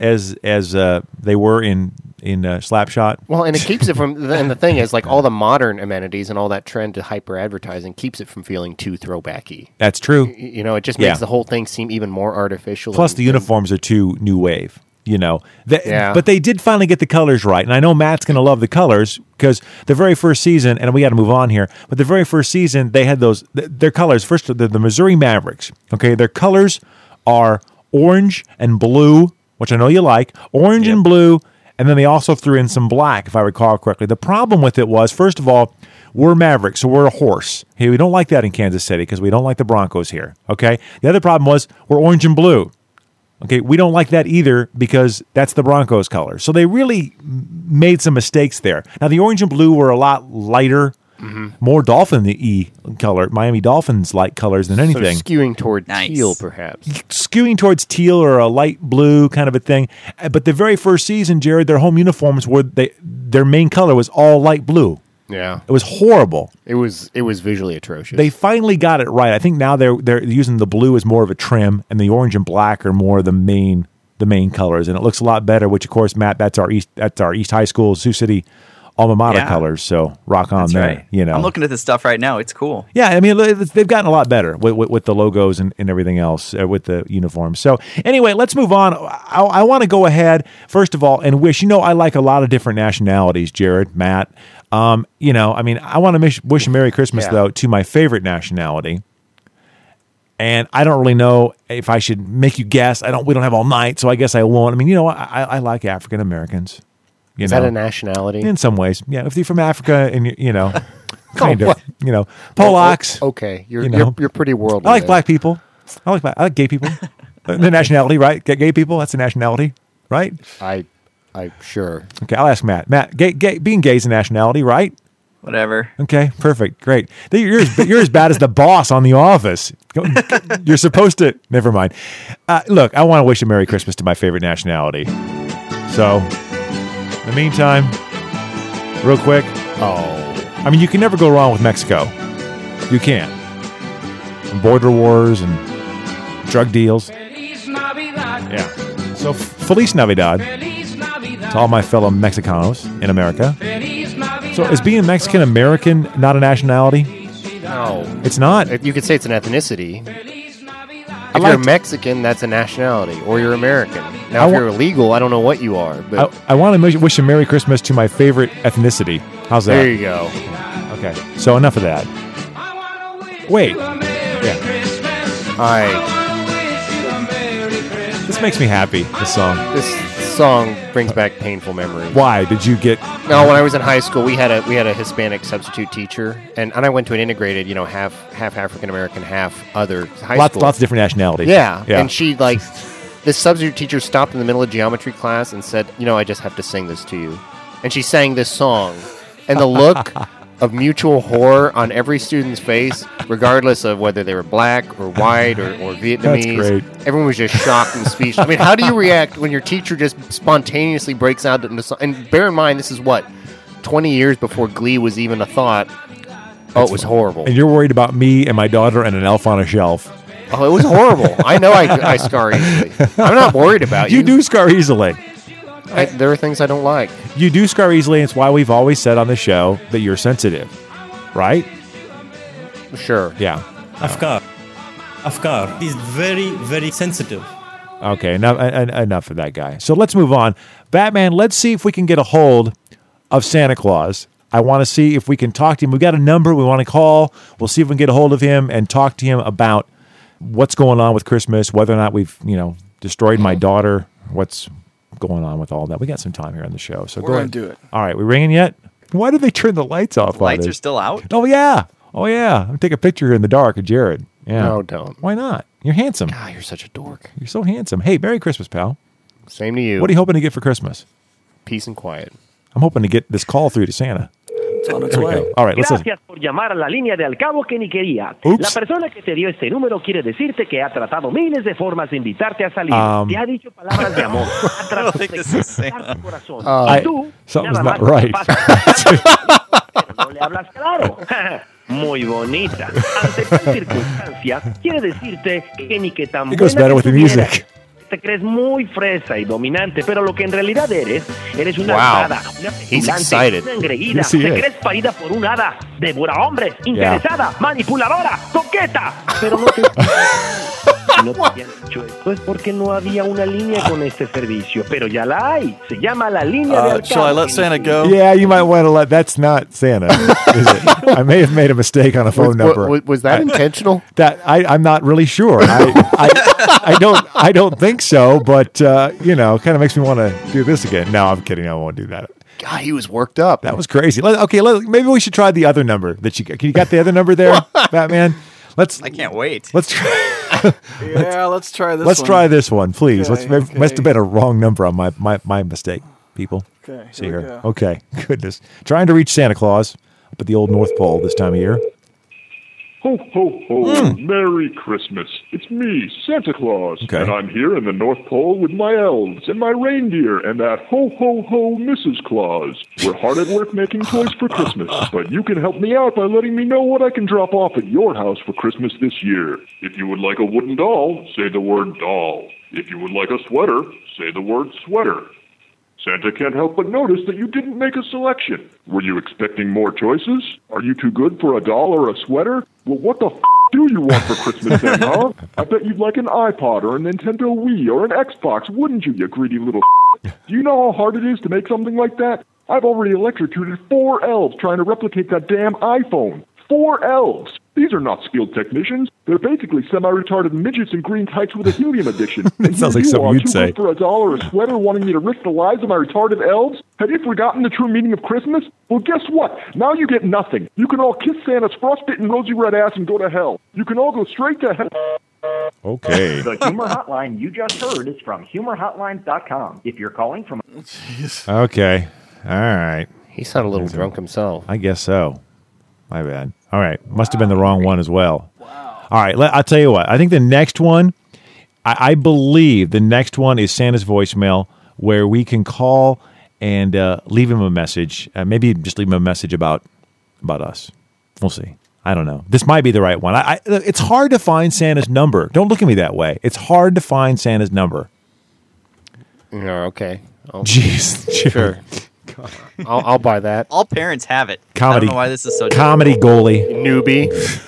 they were in Slapshot. Well, and it keeps it from. And the thing is, like, all the modern amenities and all that trend to hyper advertising keeps it from feeling too throwbacky. That's true. It just makes the whole thing seem even more artificial. Plus, the uniforms are too new wave. But they did finally get the colors right, and I know Matt's going to love the colors because the very first season, and we got to move on here, but the very first season they had their colors. First, the Missouri Mavericks. Okay, their colors are orange and blue, which I know you like. Orange and blue. And then they also threw in some black, if I recall correctly. The problem with it was, first of all, we're Mavericks, so we're a horse. Hey, we don't like that in Kansas City because we don't like the Broncos here. Okay. The other problem was we're orange and blue. Okay, we don't like that either because that's the Broncos color. So they really made some mistakes there. Now the orange and blue were a lot lighter, more Dolphin-y color, Miami Dolphins-like colors than anything. So skewing toward teal, perhaps. Skewing towards teal or a light blue kind of a thing. But the very first season, Jared, their home uniforms their main color was all light blue. Yeah, it was horrible. It was visually atrocious. They finally got it right. I think now they're using the blue as more of a trim, and the orange and black are more the main colors, and it looks a lot better. Which, of course, Matt, that's our East High School Sioux City alma mater colors. So rock on there. Right. I'm looking at this stuff right now. It's cool. Yeah, I mean they've gotten a lot better with the logos and everything else with the uniforms. So anyway, let's move on. I want to go ahead first of all and wish. I like a lot of different nationalities, Jared, Matt. I want to wish a Merry Christmas, though, to my favorite nationality. And I don't really know if I should make you guess. We don't have all night, so I guess I won't. I mean, I like African Americans. Is that a nationality? In some ways, yeah. If you're from Africa and kind of. You know, Polacks. Okay, you're know. you're pretty worldly. I like there. black people. I like gay people. The nationality, right? Gay people. That's the nationality, right? I sure. Okay, I'll ask Matt. Matt, being gay is a nationality, right? Whatever. Okay, perfect, great. You're as bad as the boss on The Office. You're supposed to. Never mind. Look, I want to wish a Merry Christmas to my favorite nationality. So, in the meantime, real quick. I mean, you can never go wrong with Mexico. You can't. And border wars and drug deals. Yeah. So, Feliz Navidad to all my fellow Mexicanos in America. So, is being Mexican American not a nationality? No. It's not. You could say it's an ethnicity. If you're Mexican, that's a nationality, or you're American. Now, if you're illegal, I don't know what you are. But I want to wish a Merry Christmas to my favorite ethnicity. How's that? There you go. Okay, so enough of that. Wait. Yeah. All right. This makes me happy, this song. This song brings back painful memories. Why? Did you get... No, when I was in high school, we had a Hispanic substitute teacher, and I went to an integrated, half African American, half other high school. Lots of different nationalities. Yeah, and she this substitute teacher stopped in the middle of geometry class and said, I just have to sing this to you. And she sang this song, and the look of mutual horror on every student's face, regardless of whether they were black or white or Vietnamese. That's great. Everyone was just shocked and speechless. I mean, how do you react when your teacher just spontaneously breaks out into song? And bear in mind, this is 20 years before Glee was even a thought. Oh, it was horrible. And you're worried about me and my daughter and an elf on a shelf. Oh, it was horrible. I know I scar easily. I'm not worried about you. You do scar easily. There are things I don't like. You do scar easily, and it's why we've always said on the show that you're sensitive. Right? Sure. Yeah. Afkar is very, very sensitive. Okay, enough of that guy. So let's move on. Batman, let's see if we can get a hold of Santa Claus. I want to see if we can talk to him. We've got a number we want to call. We'll see if we can get a hold of him and talk to him about what's going on with Christmas, whether or not we've, destroyed my daughter, what's going on with all that. We got some time here on the show. So we're go going ahead. to do it. All right, we ringing yet? Why did they turn the lights off? Lights are still out? Oh, yeah. I'll take a picture here in the dark of Jared. Yeah. No, don't. Why not? You're handsome. God, you're such a dork. You're so handsome. Hey, Merry Christmas, pal. Same to you. What are you hoping to get for Christmas? Peace and quiet. I'm hoping to get this call through to Santa. It's on its There we way. go. All right, let's listen. Gracias por llamar a la línea de al cabo que ni quería. Oops. La persona que te dio este número quiere decirte que ha tratado miles de formas de invitarte a salir. Te ha dicho palabras de amor. Ha tratado de conquistar tu corazón. Y tú, Something's nada not más right. pero no le hablas claro. Muy bonita. Ante tal circunstancia, quiere decirte que ni que tan It goes buena better with the estuviera, music. te crees muy fresa y dominante, pero lo que en realidad eres una Wow. hada, una He's petulante, excited. una engreída, Yes, he te is. crees parida por un hada, devora hombres, interesada, manipuladora, coqueta, pero no te... Si no te habían dicho esto es porque no había una línea con este servicio, pero ya la hay. Se llama la línea de al Shall I cabo. let Santa go? Yeah, you might want to let. That's not Santa, is it? I may have made a mistake on a phone number. Was that intentional? That I'm not really sure. I don't think so. But kind of makes me want to do this again. No, I'm kidding. I won't do that. God, he was worked up. That was crazy. Maybe we should try the other number that you got. You got the other number there, Batman? I can't wait. Let's try. Let's try this. Let's try this one, please. Okay, Must have been a wrong number on my mistake, people. Okay, See here we here. go. Okay, goodness. Trying to reach Santa Claus up at the old North Pole this time of year. Ho, ho, ho. Merry Christmas. It's me, Santa Claus. Okay. And I'm here in the North Pole with my elves and my reindeer and that ho, ho, ho, Mrs. Claus. We're hard at work making toys for Christmas, but you can help me out by letting me know what I can drop off at your house for Christmas this year. If you would like a wooden doll, say the word doll. If you would like a sweater, say the word sweater. Santa can't help but notice that you didn't make a selection. Were you expecting more choices? Are you too good for a doll or a sweater? Well, what the do you want for Christmas then, huh? I bet you'd like an iPod or a Nintendo Wii or an Xbox, wouldn't you greedy little Do you know how hard it is to make something like that? I've already electrocuted 4 elves trying to replicate that damn iPhone. 4 elves. These are not skilled technicians. They're basically semi-retarded midgets in green tights with a helium addiction. That sounds like something you'd say. For $1 a sweater, wanting me to risk the lives of my retarded elves? Have you forgotten the true meaning of Christmas? Well, guess what? Now you get nothing. You can all kiss Santa's frostbitten rosy red ass and go to hell. You can all go straight to hell. Okay. The humor hotline you just heard is from humorhotline.com. If you're calling from... Okay. All right. He sounded a little drunk himself. I guess so. My bad. All right. Must have been the wrong one as well. Wow. All right. I'll tell you what. I think the next one, I believe the next one is Santa's voicemail, where we can call and leave him a message. Maybe just leave him a message about us. We'll see. I don't know. This might be the right one. It's hard to find Santa's number. Don't look at me that way. It's hard to find Santa's number. Okay. Jeez. Sure. I'll buy that. All parents have it. Comedy. I don't know why this is so comedy goalie. Newbie.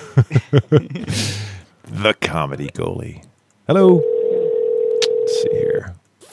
The comedy goalie. Hello. Let's see here.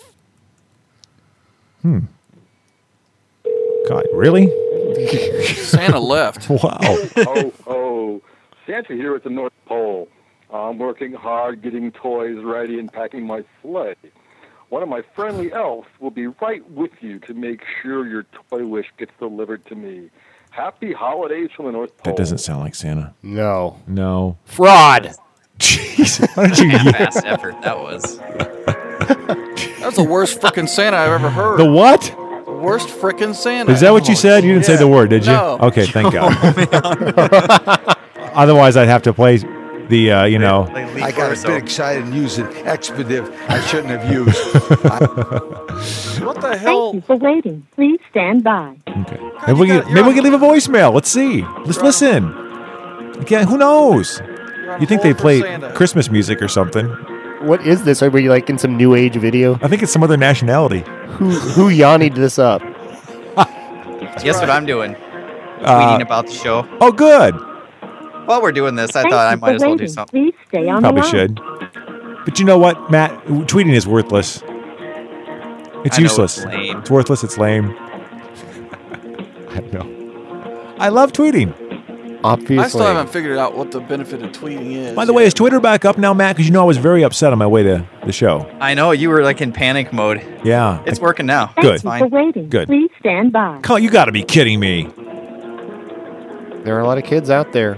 God, really? Santa left. Wow. Oh, Santa here at the North Pole. I'm working hard getting toys ready and packing my sleigh. One of my friendly elves will be right with you to make sure your toy wish gets delivered to me. Happy holidays from the North Pole. That doesn't sound like Santa. No. Fraud. Jeez. Why don't you fast effort that was. That's the worst frickin' Santa I've ever heard. The what? Worst frickin' Santa. Is that what you said? You didn't say the word, did you? No. Okay, thank God. Otherwise, I'd have to play the, I got a bit excited and used an expletive I shouldn't have used. What the hell? Thank you for waiting. Please stand by. Okay. Maybe we can leave a voicemail. Let's see. Let's listen. Again, who knows? You think they play Christmas music or something? What is this? Are we like in some new age video? I think it's some other nationality. Who Yanni'd this up? Guess what I'm doing? Tweeting about the show. Oh, good. While we're doing this, I thought I might as well do something. Please stay on Probably the line. should. But you know what, Matt? Tweeting is worthless. It's useless. It's lame. It's worthless. It's lame. I know. I love tweeting. Obviously. I still haven't figured out what the benefit of tweeting is. By the way, is Twitter back up now, Matt? Because you know I was very upset on my way to the show. I know, you were like in panic mode. Yeah. It's working now. Good. Thank you for waiting. Good. Please stand by. You got to be kidding me. There are a lot of kids out there.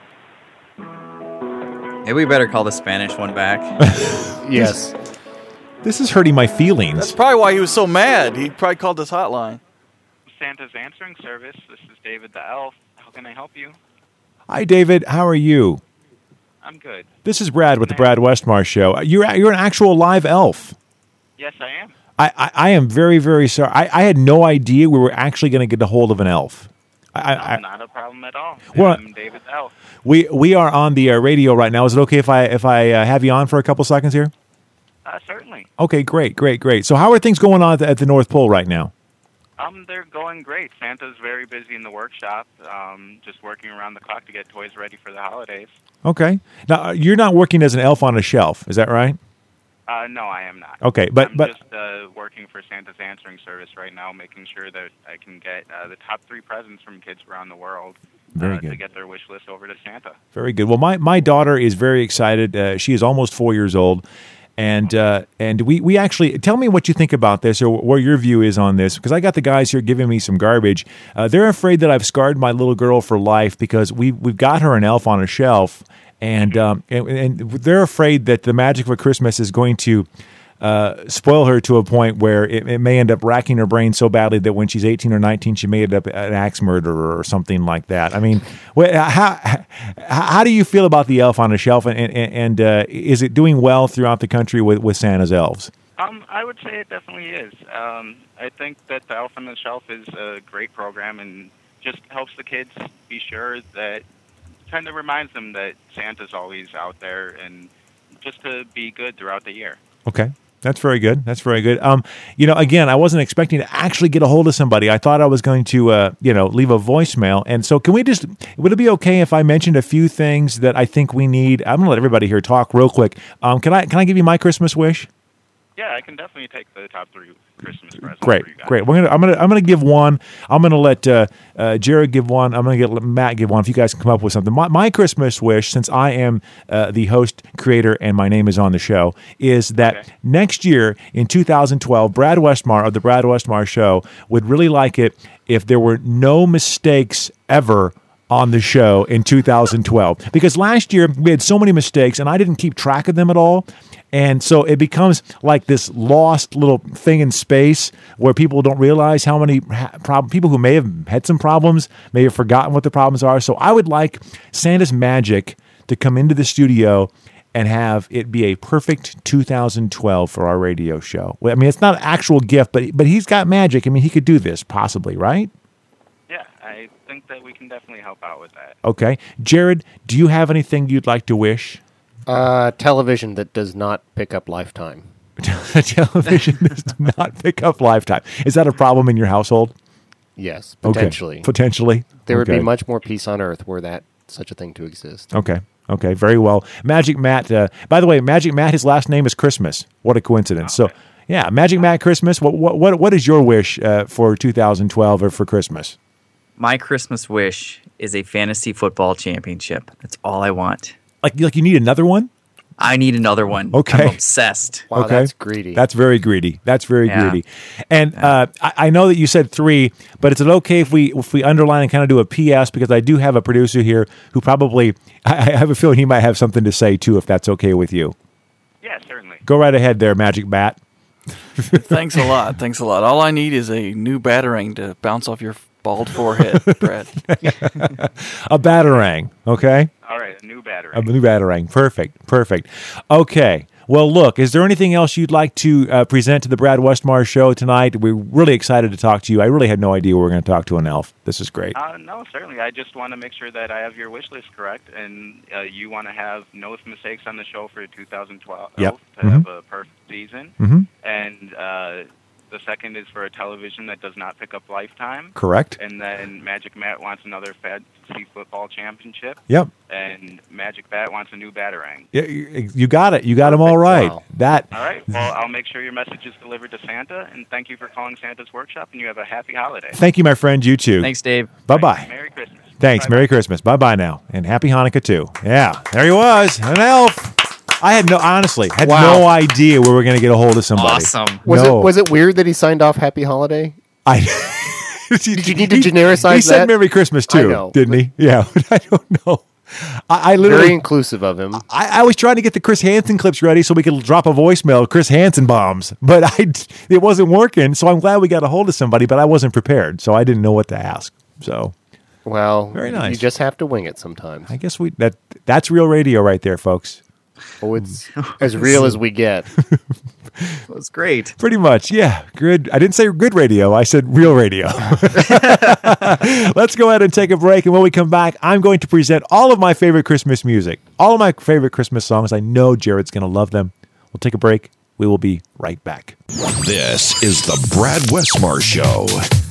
Maybe we better call the Spanish one back. Yes. This is hurting my feelings. That's probably why he was so mad. He probably called this hotline. Santa's answering service. This is David the Elf. How can I help you? Hi, David. How are you? I'm good. This is Brad with the Brad Westmar Show. You're an actual live elf. Yes, I am. I am very, very sorry. I had no idea we were actually going to get a hold of an elf. Not a problem at all. Well, I'm David the Elf. We are on the radio right now. Is it okay if I have you on for a couple seconds here? Certainly. Okay, great. So how are things going on at the North Pole right now? They're going great. Santa's very busy in the workshop, just working around the clock to get toys ready for the holidays. Okay. Now, you're not working as an elf on a shelf, is that right? No, I am not. Okay, but I'm just working for Santa's answering service right now, making sure that I can get the top 3 presents from kids around the world to get their wish list over to Santa. Very good. Well, my daughter is very excited. She is almost 4 years old. And we actually, tell me what you think about this or what your view is on this, because I got the guys here giving me some garbage. They're afraid that I've scarred my little girl for life because we've got her an elf on a shelf, and they're afraid that the magic of a Christmas is going to spoil her to a point where it may end up racking her brain so badly that when she's 18 or 19, she may end up an axe murderer or something like that. I mean, how do you feel about the elf on a shelf, and is it doing well throughout the country with Santa's elves? I would say it definitely is. I think that the Elf on the Shelf is a great program and just helps the kids be sure that, kind of reminds them that Santa's always out there and just to be good throughout the year. Okay. That's very good. Again, I wasn't expecting to actually get a hold of somebody. I thought I was going to, leave a voicemail. And so would it be okay if I mentioned a few things that I think we need? I'm going to let everybody here talk real quick. Can I give you my Christmas wish? Yeah, I can definitely take the top 3 Christmas presents. Great, for you guys. great. I'm gonna give one. I'm gonna let Jared give one. I'm gonna let Matt give one. If you guys can come up with something, my Christmas wish, since I am the host, creator, and my name is on the show, is that next year in 2012, Brad Westmar of the Brad Westmar Show would really like it if there were no mistakes ever on the show in 2012, because last year we had so many mistakes and I didn't keep track of them at all. And so it becomes like this lost little thing in space where people don't realize how many people who may have had some problems may have forgotten what the problems are. So I would like Santa's magic to come into the studio and have it be a perfect 2012 for our radio show. I mean, it's not an actual gift, but he's got magic. I mean, he could do this possibly, right? Yeah, I think that we can definitely help out with that. Okay. Jared, do you have anything you'd like to wish? Television that does not pick up Lifetime. Television does not pick up Lifetime. Is that a problem in your household? Yes, potentially. Okay. Potentially? There would be much more peace on earth were that such a thing to exist. Okay. Okay, very well. Magic Matt, by the way, Magic Matt, his last name is Christmas. What a coincidence. Okay. So, yeah, Magic Matt Christmas. What is your wish for 2012 or for Christmas? My Christmas wish is a fantasy football championship. That's all I want. Like you need another one? I need another one. Okay. I'm obsessed. Wow, that's greedy. That's very greedy. That's very greedy. And I know that you said 3, but is it okay if we underline and kind of do a PS, because I do have a producer here who probably, I have a feeling he might have something to say too, if that's okay with you. Yeah, certainly. Go right ahead there, Magic Bat. Thanks a lot. Thanks a lot. All I need is a new batarang to bounce off your bald forehead, Brad. A batarang, okay? All right, a new batarang. A new batarang. Perfect. Okay. Well, look, is there anything else you'd like to present to the Brad Westmar Show tonight? We're really excited to talk to you. I really had no idea we were going to talk to an elf. This is great. No, certainly. I just want to make sure that I have your wish list correct, and you want to have no mistakes on the show for 2012 Yep. to have a perfect season. Mhm. And the second is for a television that does not pick up Lifetime. Correct. And then Magic Matt wants another fantasy football championship. Yep. And Magic Bat wants a new batarang. Yeah, you got it. You got them all right. Wow. That. All right. Well, I'll make sure your message is delivered to Santa, and thank you for calling Santa's Workshop, and you have a happy holiday. Thank you, my friend. You too. Thanks, Dave. Bye-bye. Merry Christmas. Thanks. Merry Christmas. Bye-bye now. And happy Hanukkah too. Yeah. There he was. An elf. I had no no idea we were going to get a hold of somebody. Awesome. Was it weird that he signed off Happy Holiday? Did you need to genericize that? He said Merry Christmas too, I know, didn't he? Yeah, but I don't know. I literally very inclusive of him. I was trying to get the Chris Hansen clips ready so we could drop a voicemail, Chris Hansen bombs, but it wasn't working. So I'm glad we got a hold of somebody, but I wasn't prepared, so I didn't know what to ask. So, well, very nice. You just have to wing it sometimes. I guess that's real radio right there, folks. Oh, it's as real as we get. It was great. Pretty much, yeah. Good. I didn't say good radio. I said real radio. Let's go ahead and take a break. And when we come back, I'm going to present all of my favorite Christmas music, all of my favorite Christmas songs. I know Jared's going to love them. We'll take a break. We will be right back. This is the Brad Westmar Show.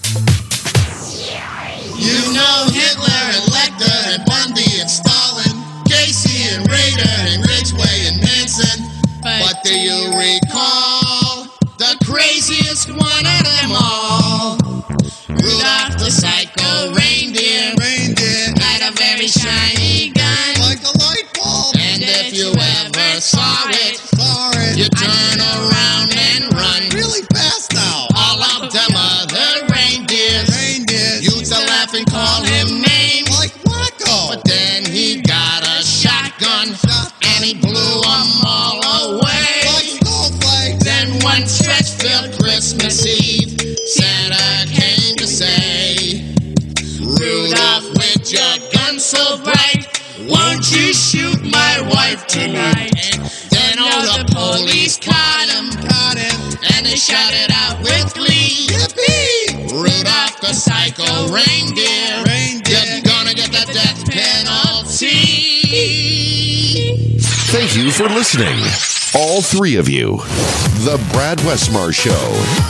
You know Hitler and Lecter and Bundy and Stalin, Casey and Rader and Ridgway and Manson. But do you recall the craziest one of them all? Rudolph the Psycho Reindeer had a very shiny gun, like a light bulb. And if you ever saw it, you turn around and run really fast now. All of them other reindeers used to laugh and call him names like Wacko. But then he got a shotgun and he blew them all away. Like snowflakes. Then one stretch-filled Christmas Eve, Santa came to say, Rudolph, with your gun so bright, won't you shoot my wife tonight? Then all the police caught him, and they shouted out with glee, Yippee! Rudolph the Psycho Reindeer, you're gonna get the death penalty. Thank you for listening, all three of you. The Brad Westmar Show.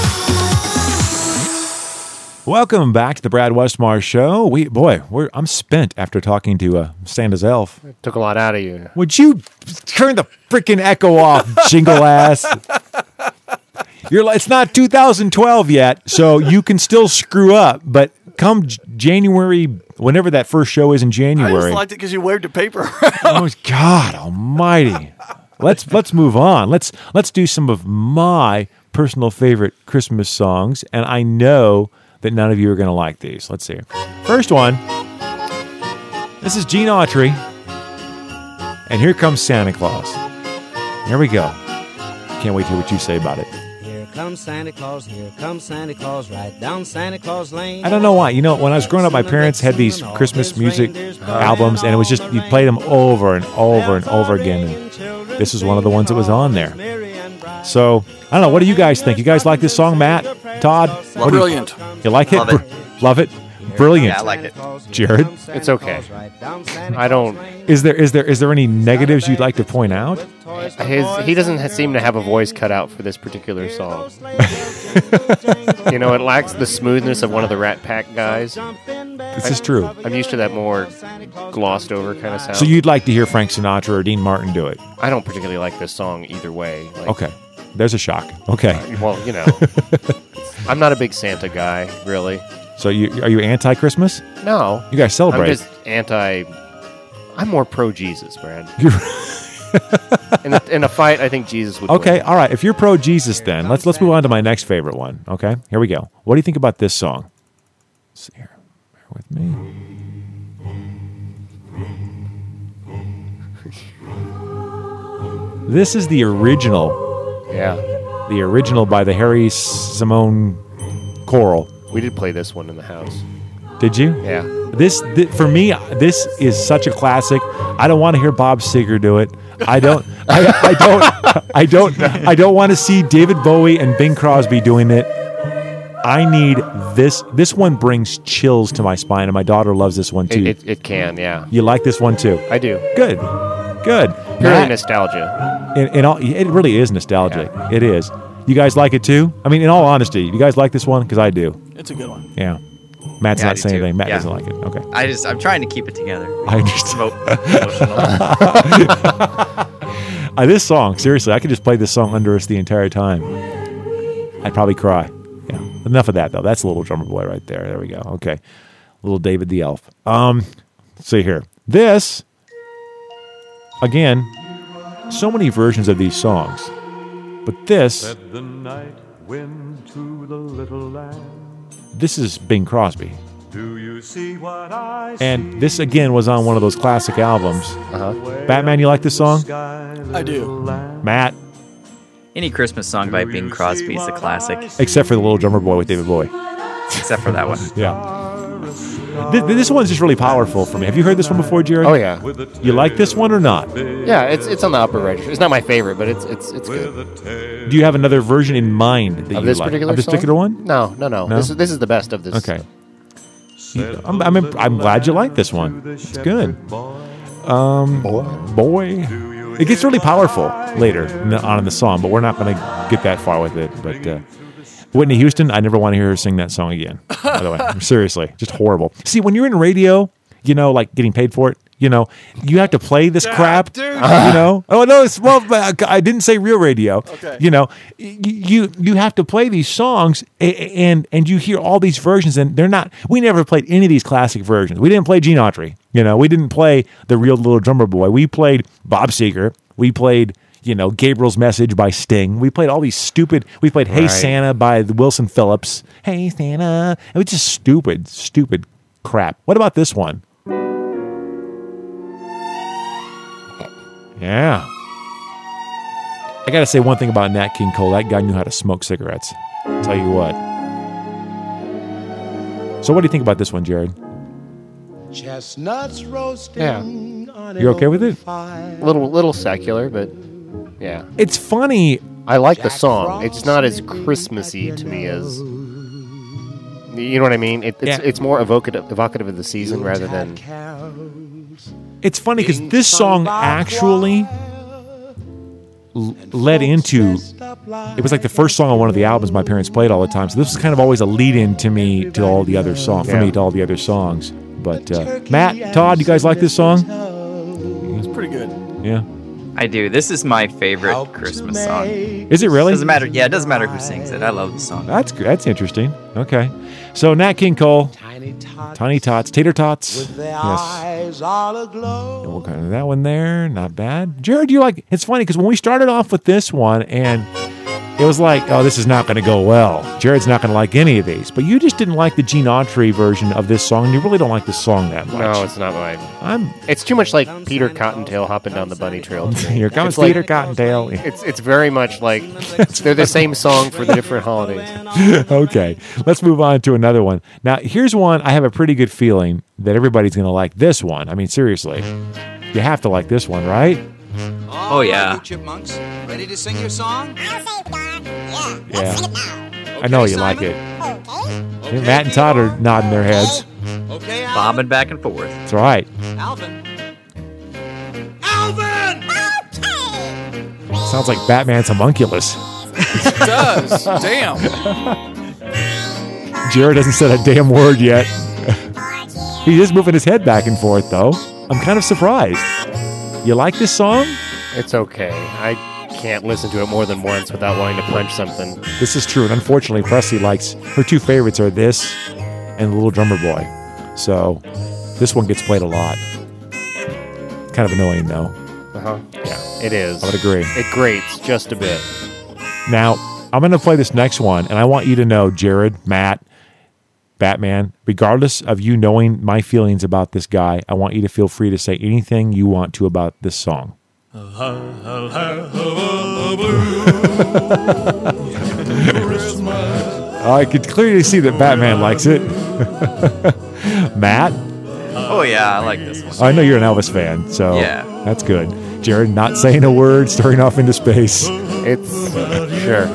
Welcome back to the Brad Westmar Show. I'm spent after talking to Santa's elf. It took a lot out of you. Would you turn the freaking echo off, jingle ass? It's not 2012 yet, so you can still screw up. But come January, whenever that first show is in I January. just liked it because you waved the paper. Oh God Almighty! Let's move on. Let's do some of my personal favorite Christmas songs, and I know that none of you are going to like these. Let's see. First one. This is Gene Autry, and Here Comes Santa Claus. Here we go. Can't wait to hear what you say about it. Here comes Santa Claus, right down Santa Claus Lane. I don't know why. You know, when I was growing up, my parents had these Christmas music albums, and it was just, you played them over and over and over again, and this is one of the ones that was on there. So, I don't know. What do you guys think? You guys like this song, Matt? Todd? Brilliant. You like it? Love it. Love it? Brilliant. Yeah, I like it. Jared? It's okay. I don't. Is there any negatives you'd like to point out? He doesn't seem to have a voice cut out for this particular song. You know, it lacks the smoothness of one of the Rat Pack guys. This is true. I'm used to that more glossed over kind of sound. So you'd like to hear Frank Sinatra or Dean Martin do it? I don't particularly like this song either way. Okay. There's a shock. Okay. Well, you know, I'm not a big Santa guy, really. So are you anti-Christmas? No. You guys celebrate. I'm just I'm more pro-Jesus, Brad. In a fight, I think Jesus would Okay, win. all right. If you're pro-Jesus, then let's move on to my next favorite one. Okay, here we go. What do you think about this song? Let's see here. Bear with me. This is the original. Yeah. The original by the Harry Simone Choral. We did play this one in the house. Did you? Yeah. This for me, this is such a classic. I don't want to hear Bob Seger do it. I don't want to see David Bowie and Bing Crosby doing it. I need this. This one brings chills to my spine, and my daughter loves this one too. It can, yeah. You like this one too? I do. Good. Purely nostalgia. It really is nostalgic. Yeah. It is. You guys like it too? I mean, in all honesty, you guys like this one? Because I do. It's a good one. Yeah. Matt's not saying anything. Matt doesn't like it. Okay. I'm trying to keep it together. I understand. This song, seriously, I could just play this song under us the entire time. I'd probably cry. Yeah. Enough of that, though. That's a Little Drummer Boy right there. There we go. Okay. Little David the Elf. Let's see here. This, again, so many versions of these songs. But this is Bing Crosby. Do you see what I see? And this, again, was on one of those classic albums. Batman, you like this song? I do. Matt? Any Christmas song by Bing Crosby is a classic. Except for the Little Drummer Boy with David Bowie. Except for that one. Yeah. This one's just really powerful for me. Have you heard this one before, Jared? Oh, yeah. You like this one or not? Yeah, it's on the upper register. It's not my favorite, but it's good. Do you have another version in mind that of you this like? particular Of this song? particular one? No. This is the best of this. Okay. I'm glad you like this one. It's good. Boy. It gets really powerful later on in the song, but we're not going to get that far with it. But Whitney Houston, I never want to hear her sing that song again, by the way. Seriously, just horrible. See, when you're in radio, you know, like getting paid for it, you know, you have to play this crap, you know. Oh, no, I didn't say real radio. Okay. You know, you have to play these songs, and you hear all these versions, and they're not, we never played any of these classic versions. We didn't play Gene Autry, you know. We didn't play the real Little Drummer Boy. We played Bob Seger. We played, you know, Gabriel's Message by Sting. We played all these stupid, we played Hey Santa by Wilson Phillips. Hey Santa. It was just stupid crap. What about this one? Yeah. I got to say one thing about Nat King Cole. That guy knew how to smoke cigarettes. I'll tell you what. So what do you think about this one, Jared? Chestnuts roasting on You're okay with it? A little secular, but yeah. It's funny. I like the song. It's not as Christmassy to me as... You know what I mean? It's more evocative of the season rather than... It's funny because this song actually led into... It was like the first song on one of the albums my parents played all the time. So this was kind of always a lead-in to me to all the other songs. For me to all the other songs. But Matt, Todd, you guys like this song? It's pretty good. Yeah. I do. This is my favorite Christmas song. Is it really? Doesn't matter. Yeah, it doesn't matter who sings it. I love the song. That's good. That's interesting. Okay. So Nat King Cole, Tiny Tots, Tater Tots. Yes. We'll go to that one there. Not bad. Jared, you like? It's funny because when we started off with this one and it was like, oh, this is not going to go well. Jared's not going to like any of these. But you just didn't like the Gene Autry version of this song, and you really don't like this song that much. No, it's not mine. It's too much like Peter Cottontail hopping down the bunny trail. Here comes It's Peter like- Cottontail. It's very much like they're the same song for the different holidays. Okay, let's move on to another one. Now, here's one I have a pretty good feeling that everybody's going to like this one. I mean, seriously. You have to like this one, right? Oh, yeah. Chipmunks, ready to sing your song? Yeah. I know you like it. Matt and Todd are nodding their heads. Okay, Bobbing back and forth. That's right. Alvin. Sounds like Batman's homunculus. It does. Damn. Jared hasn't said a damn word yet. He is moving his head back and forth, though. I'm kind of surprised. You like this song? It's okay. I can't listen to it more than once without wanting to punch something. This is true, and unfortunately, Presley likes her two favorites are this and The Little Drummer Boy. So this one gets played a lot. Kind of annoying, though. Uh-huh. Yeah, it is. I would agree. It grates just a bit. Now, I'm going to play this next one, and I want you to know, Jared, Matt, Batman, regardless of you knowing my feelings about this guy, I want you to feel free to say anything you want to about this song. I could clearly see that Batman likes it. Matt? Oh, yeah, I like this one. I know you're an Elvis fan, so Yeah. that's good. Jared, not saying a word, staring off into space. It's sure.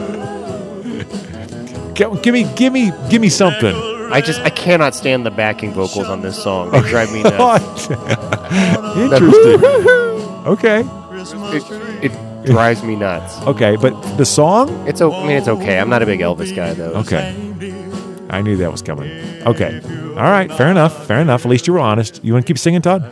Give me something. I cannot stand the backing vocals on this song. They drive me nuts. Interesting. Okay. It drives me nuts. Okay, but the song? It's okay. I'm not a big Elvis guy though. Okay. I knew that was coming. Okay. All right. Fair enough. At least you were honest. You want to keep singing, Todd?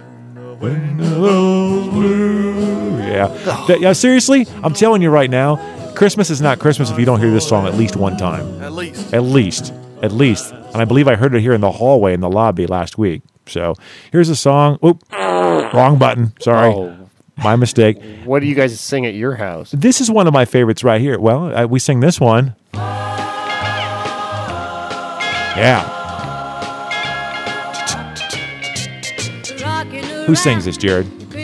Yeah, seriously, I'm telling you right now, Christmas is not Christmas if you don't hear this song at least one time. At least. At least. And I believe I heard it here in the hallway in the lobby last week. So here's a song. Oop, wrong button. Sorry. Oh. My mistake. What do you guys sing at your house? This is one of my favorites right here. Well, we sing this one. Yeah. Who sings this, Jared?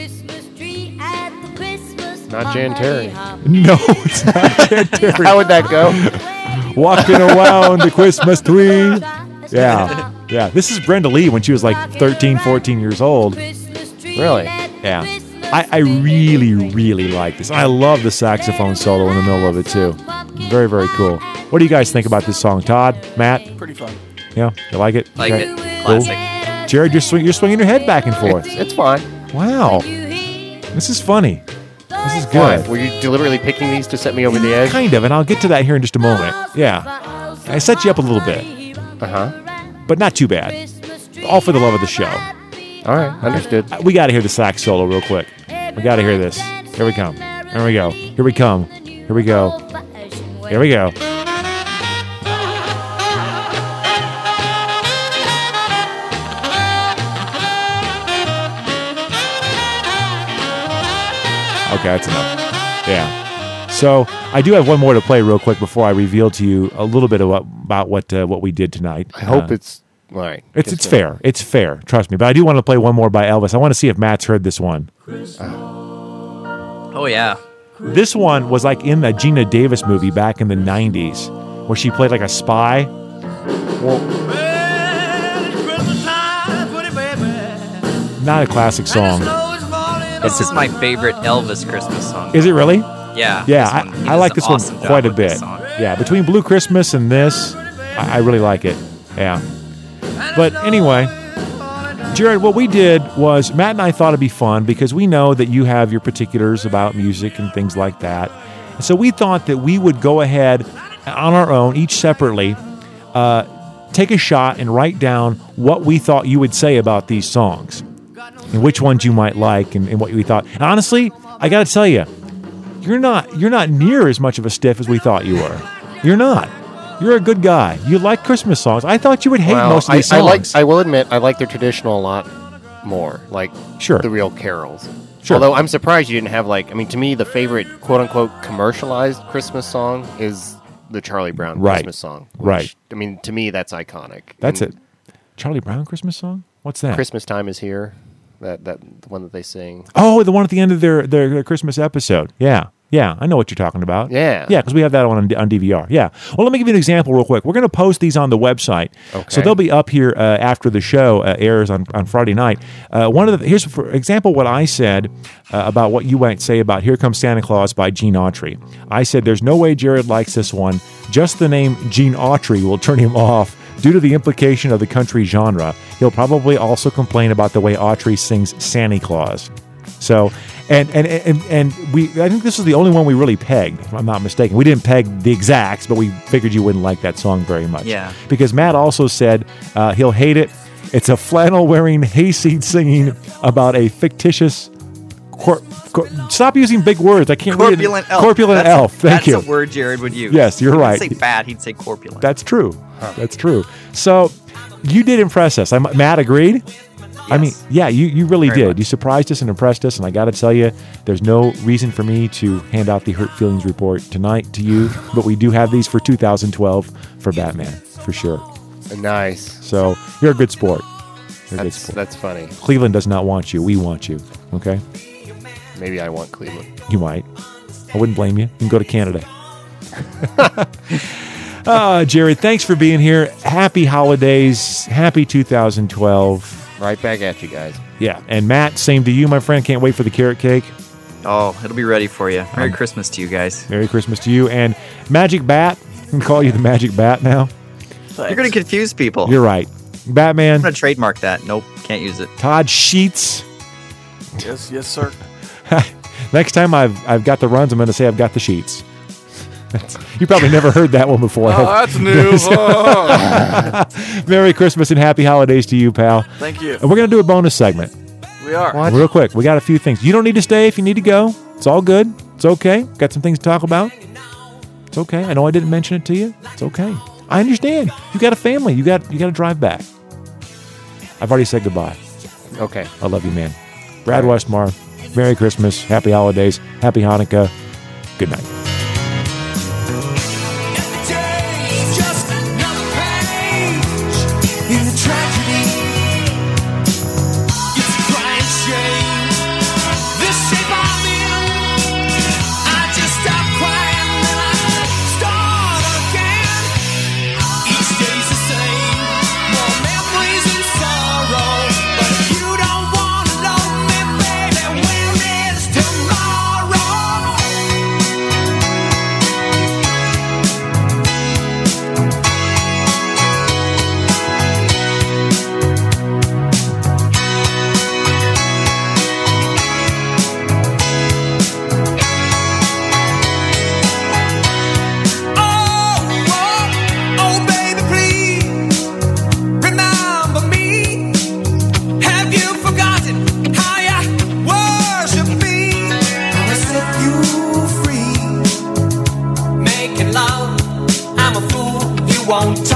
Not Jan Terry. No, it's not Jan Terry. How would that go? Walking around the Christmas tree. Yeah. This is Brenda Lee when she was like 13, 14 years old. Really? Yeah. I really, really like this. I love the saxophone solo in the middle of it, too. Very, very cool. What do you guys think about this song? Todd? Matt? Pretty fun. Yeah? You like it? Like it. Classic. Cool. Jared, you're swinging your head back and forth. It's fine. Wow. This is funny. This is Why? good. Were you deliberately picking these to set me over the edge? Kind of, and I'll get to that here in just a moment. Yeah. I set you up a little bit. Uh-huh. But not too bad. All for the love of the show. All right, understood. We got to hear the sax solo real quick. We got to hear this. Here we come. Here we go. Here we come. Here we go. Here we go. Okay, that's enough. Yeah. So I do have one more to play real quick before I reveal to you a little bit about what we did tonight. I hope it's all right. It's fair. It's fair. Trust me. But I do want to play one more by Elvis. I want to see if Matt's heard this one. Oh, yeah. This one was like in the Gina Davis movie back in the 90s where she played like a spy. Not a classic song. This is my favorite Elvis Christmas song. Is it really? Yeah. Yeah, I like this awesome one quite a job with this bit. song. Yeah, between Blue Christmas and this, I really like it. Yeah. But anyway, Jared, what we did was Matt and I thought it'd be fun because we know that you have your particulars about music and things like that. And so we thought that we would go ahead on our own, each separately, take a shot and write down what we thought you would say about these songs. and which ones you might like and what we thought. And honestly, I got to tell you, you're not near as much of a stiff as we thought you were. You're not. You're a good guy. You like Christmas songs. I thought you would hate most of these songs. I will admit, I like their traditional a lot more, like the real carols. Sure. Although I'm surprised you didn't have to me, the favorite quote-unquote commercialized Christmas song is the Charlie Brown Christmas song. Which, right. I mean, to me, that's iconic. That's it. Charlie Brown Christmas song? What's that? Christmas Time Is Here. That the one that they sing. Oh, the one at the end of their Christmas episode. Yeah. Yeah, I know what you're talking about. Yeah. Yeah, because we have that on DVR. Yeah. Well, let me give you an example real quick. We're going to post these on the website. Okay. So they'll be up here after the show airs on Friday night. Here's, for example, what I said about what you might say about Here Comes Santa Claus by Gene Autry. I said, there's no way Jared likes this one. Just the name Gene Autry will turn him off. Due to the implication of the country genre, he'll probably also complain about the way Autry sings Santa Claus. So, and we, I think this is the only one we really pegged, if I'm not mistaken. We didn't peg the exacts, but we figured you wouldn't like that song very much. Yeah. Because Matt also said he'll hate it. It's a flannel-wearing hayseed singing about a fictitious... stop using big words. I can't read it. Corpulent elf. Corpulent elf. Thank you. That's a word Jared would use. Yes, you're right. He'd say fat, he'd say corpulent. That's true. That's true. So, you did impress us. Matt agreed? Yes. I mean, yeah, you really Very did. much. You surprised us and impressed us, and I got to tell you, there's no reason for me to hand out the Hurt Feelings Report tonight to you, but we do have these for 2012 for Batman, for sure. Nice. So, you're a good sport. You're a good sport. That's funny. Cleveland does not want you. We want you, okay? Maybe I want Cleveland. You might. I wouldn't blame you. You can go to Canada. Jared, thanks for being here. Happy holidays. Happy 2012. Right back at you guys. Yeah. And Matt, same to you, my friend. Can't wait for the carrot cake. Oh, it'll be ready for you. Merry Christmas to you guys. Merry Christmas to you. And Magic Bat. I can call you the Magic Bat now. Thanks. You're going to confuse people. You're right. Batman. I'm going to trademark that. Nope, can't use it. Todd Sheets. Yes, sir. Next time I've got the runs, I'm going to say I've got the sheets. You probably never heard that one before. Oh, that's new. Merry Christmas and happy holidays to you, pal. Thank you. And we're going to do a bonus segment. We are. Real quick. We got a few things. You don't need to stay if you need to go. It's all good. It's okay. Got some things to talk about. It's okay. I know I didn't mention it to you. It's okay. I understand. You got a family. You got to drive back. I've already said goodbye. Okay. I love you, man. Brad Westmar. Merry Christmas. Happy holidays. Happy Hanukkah. Good night. Won't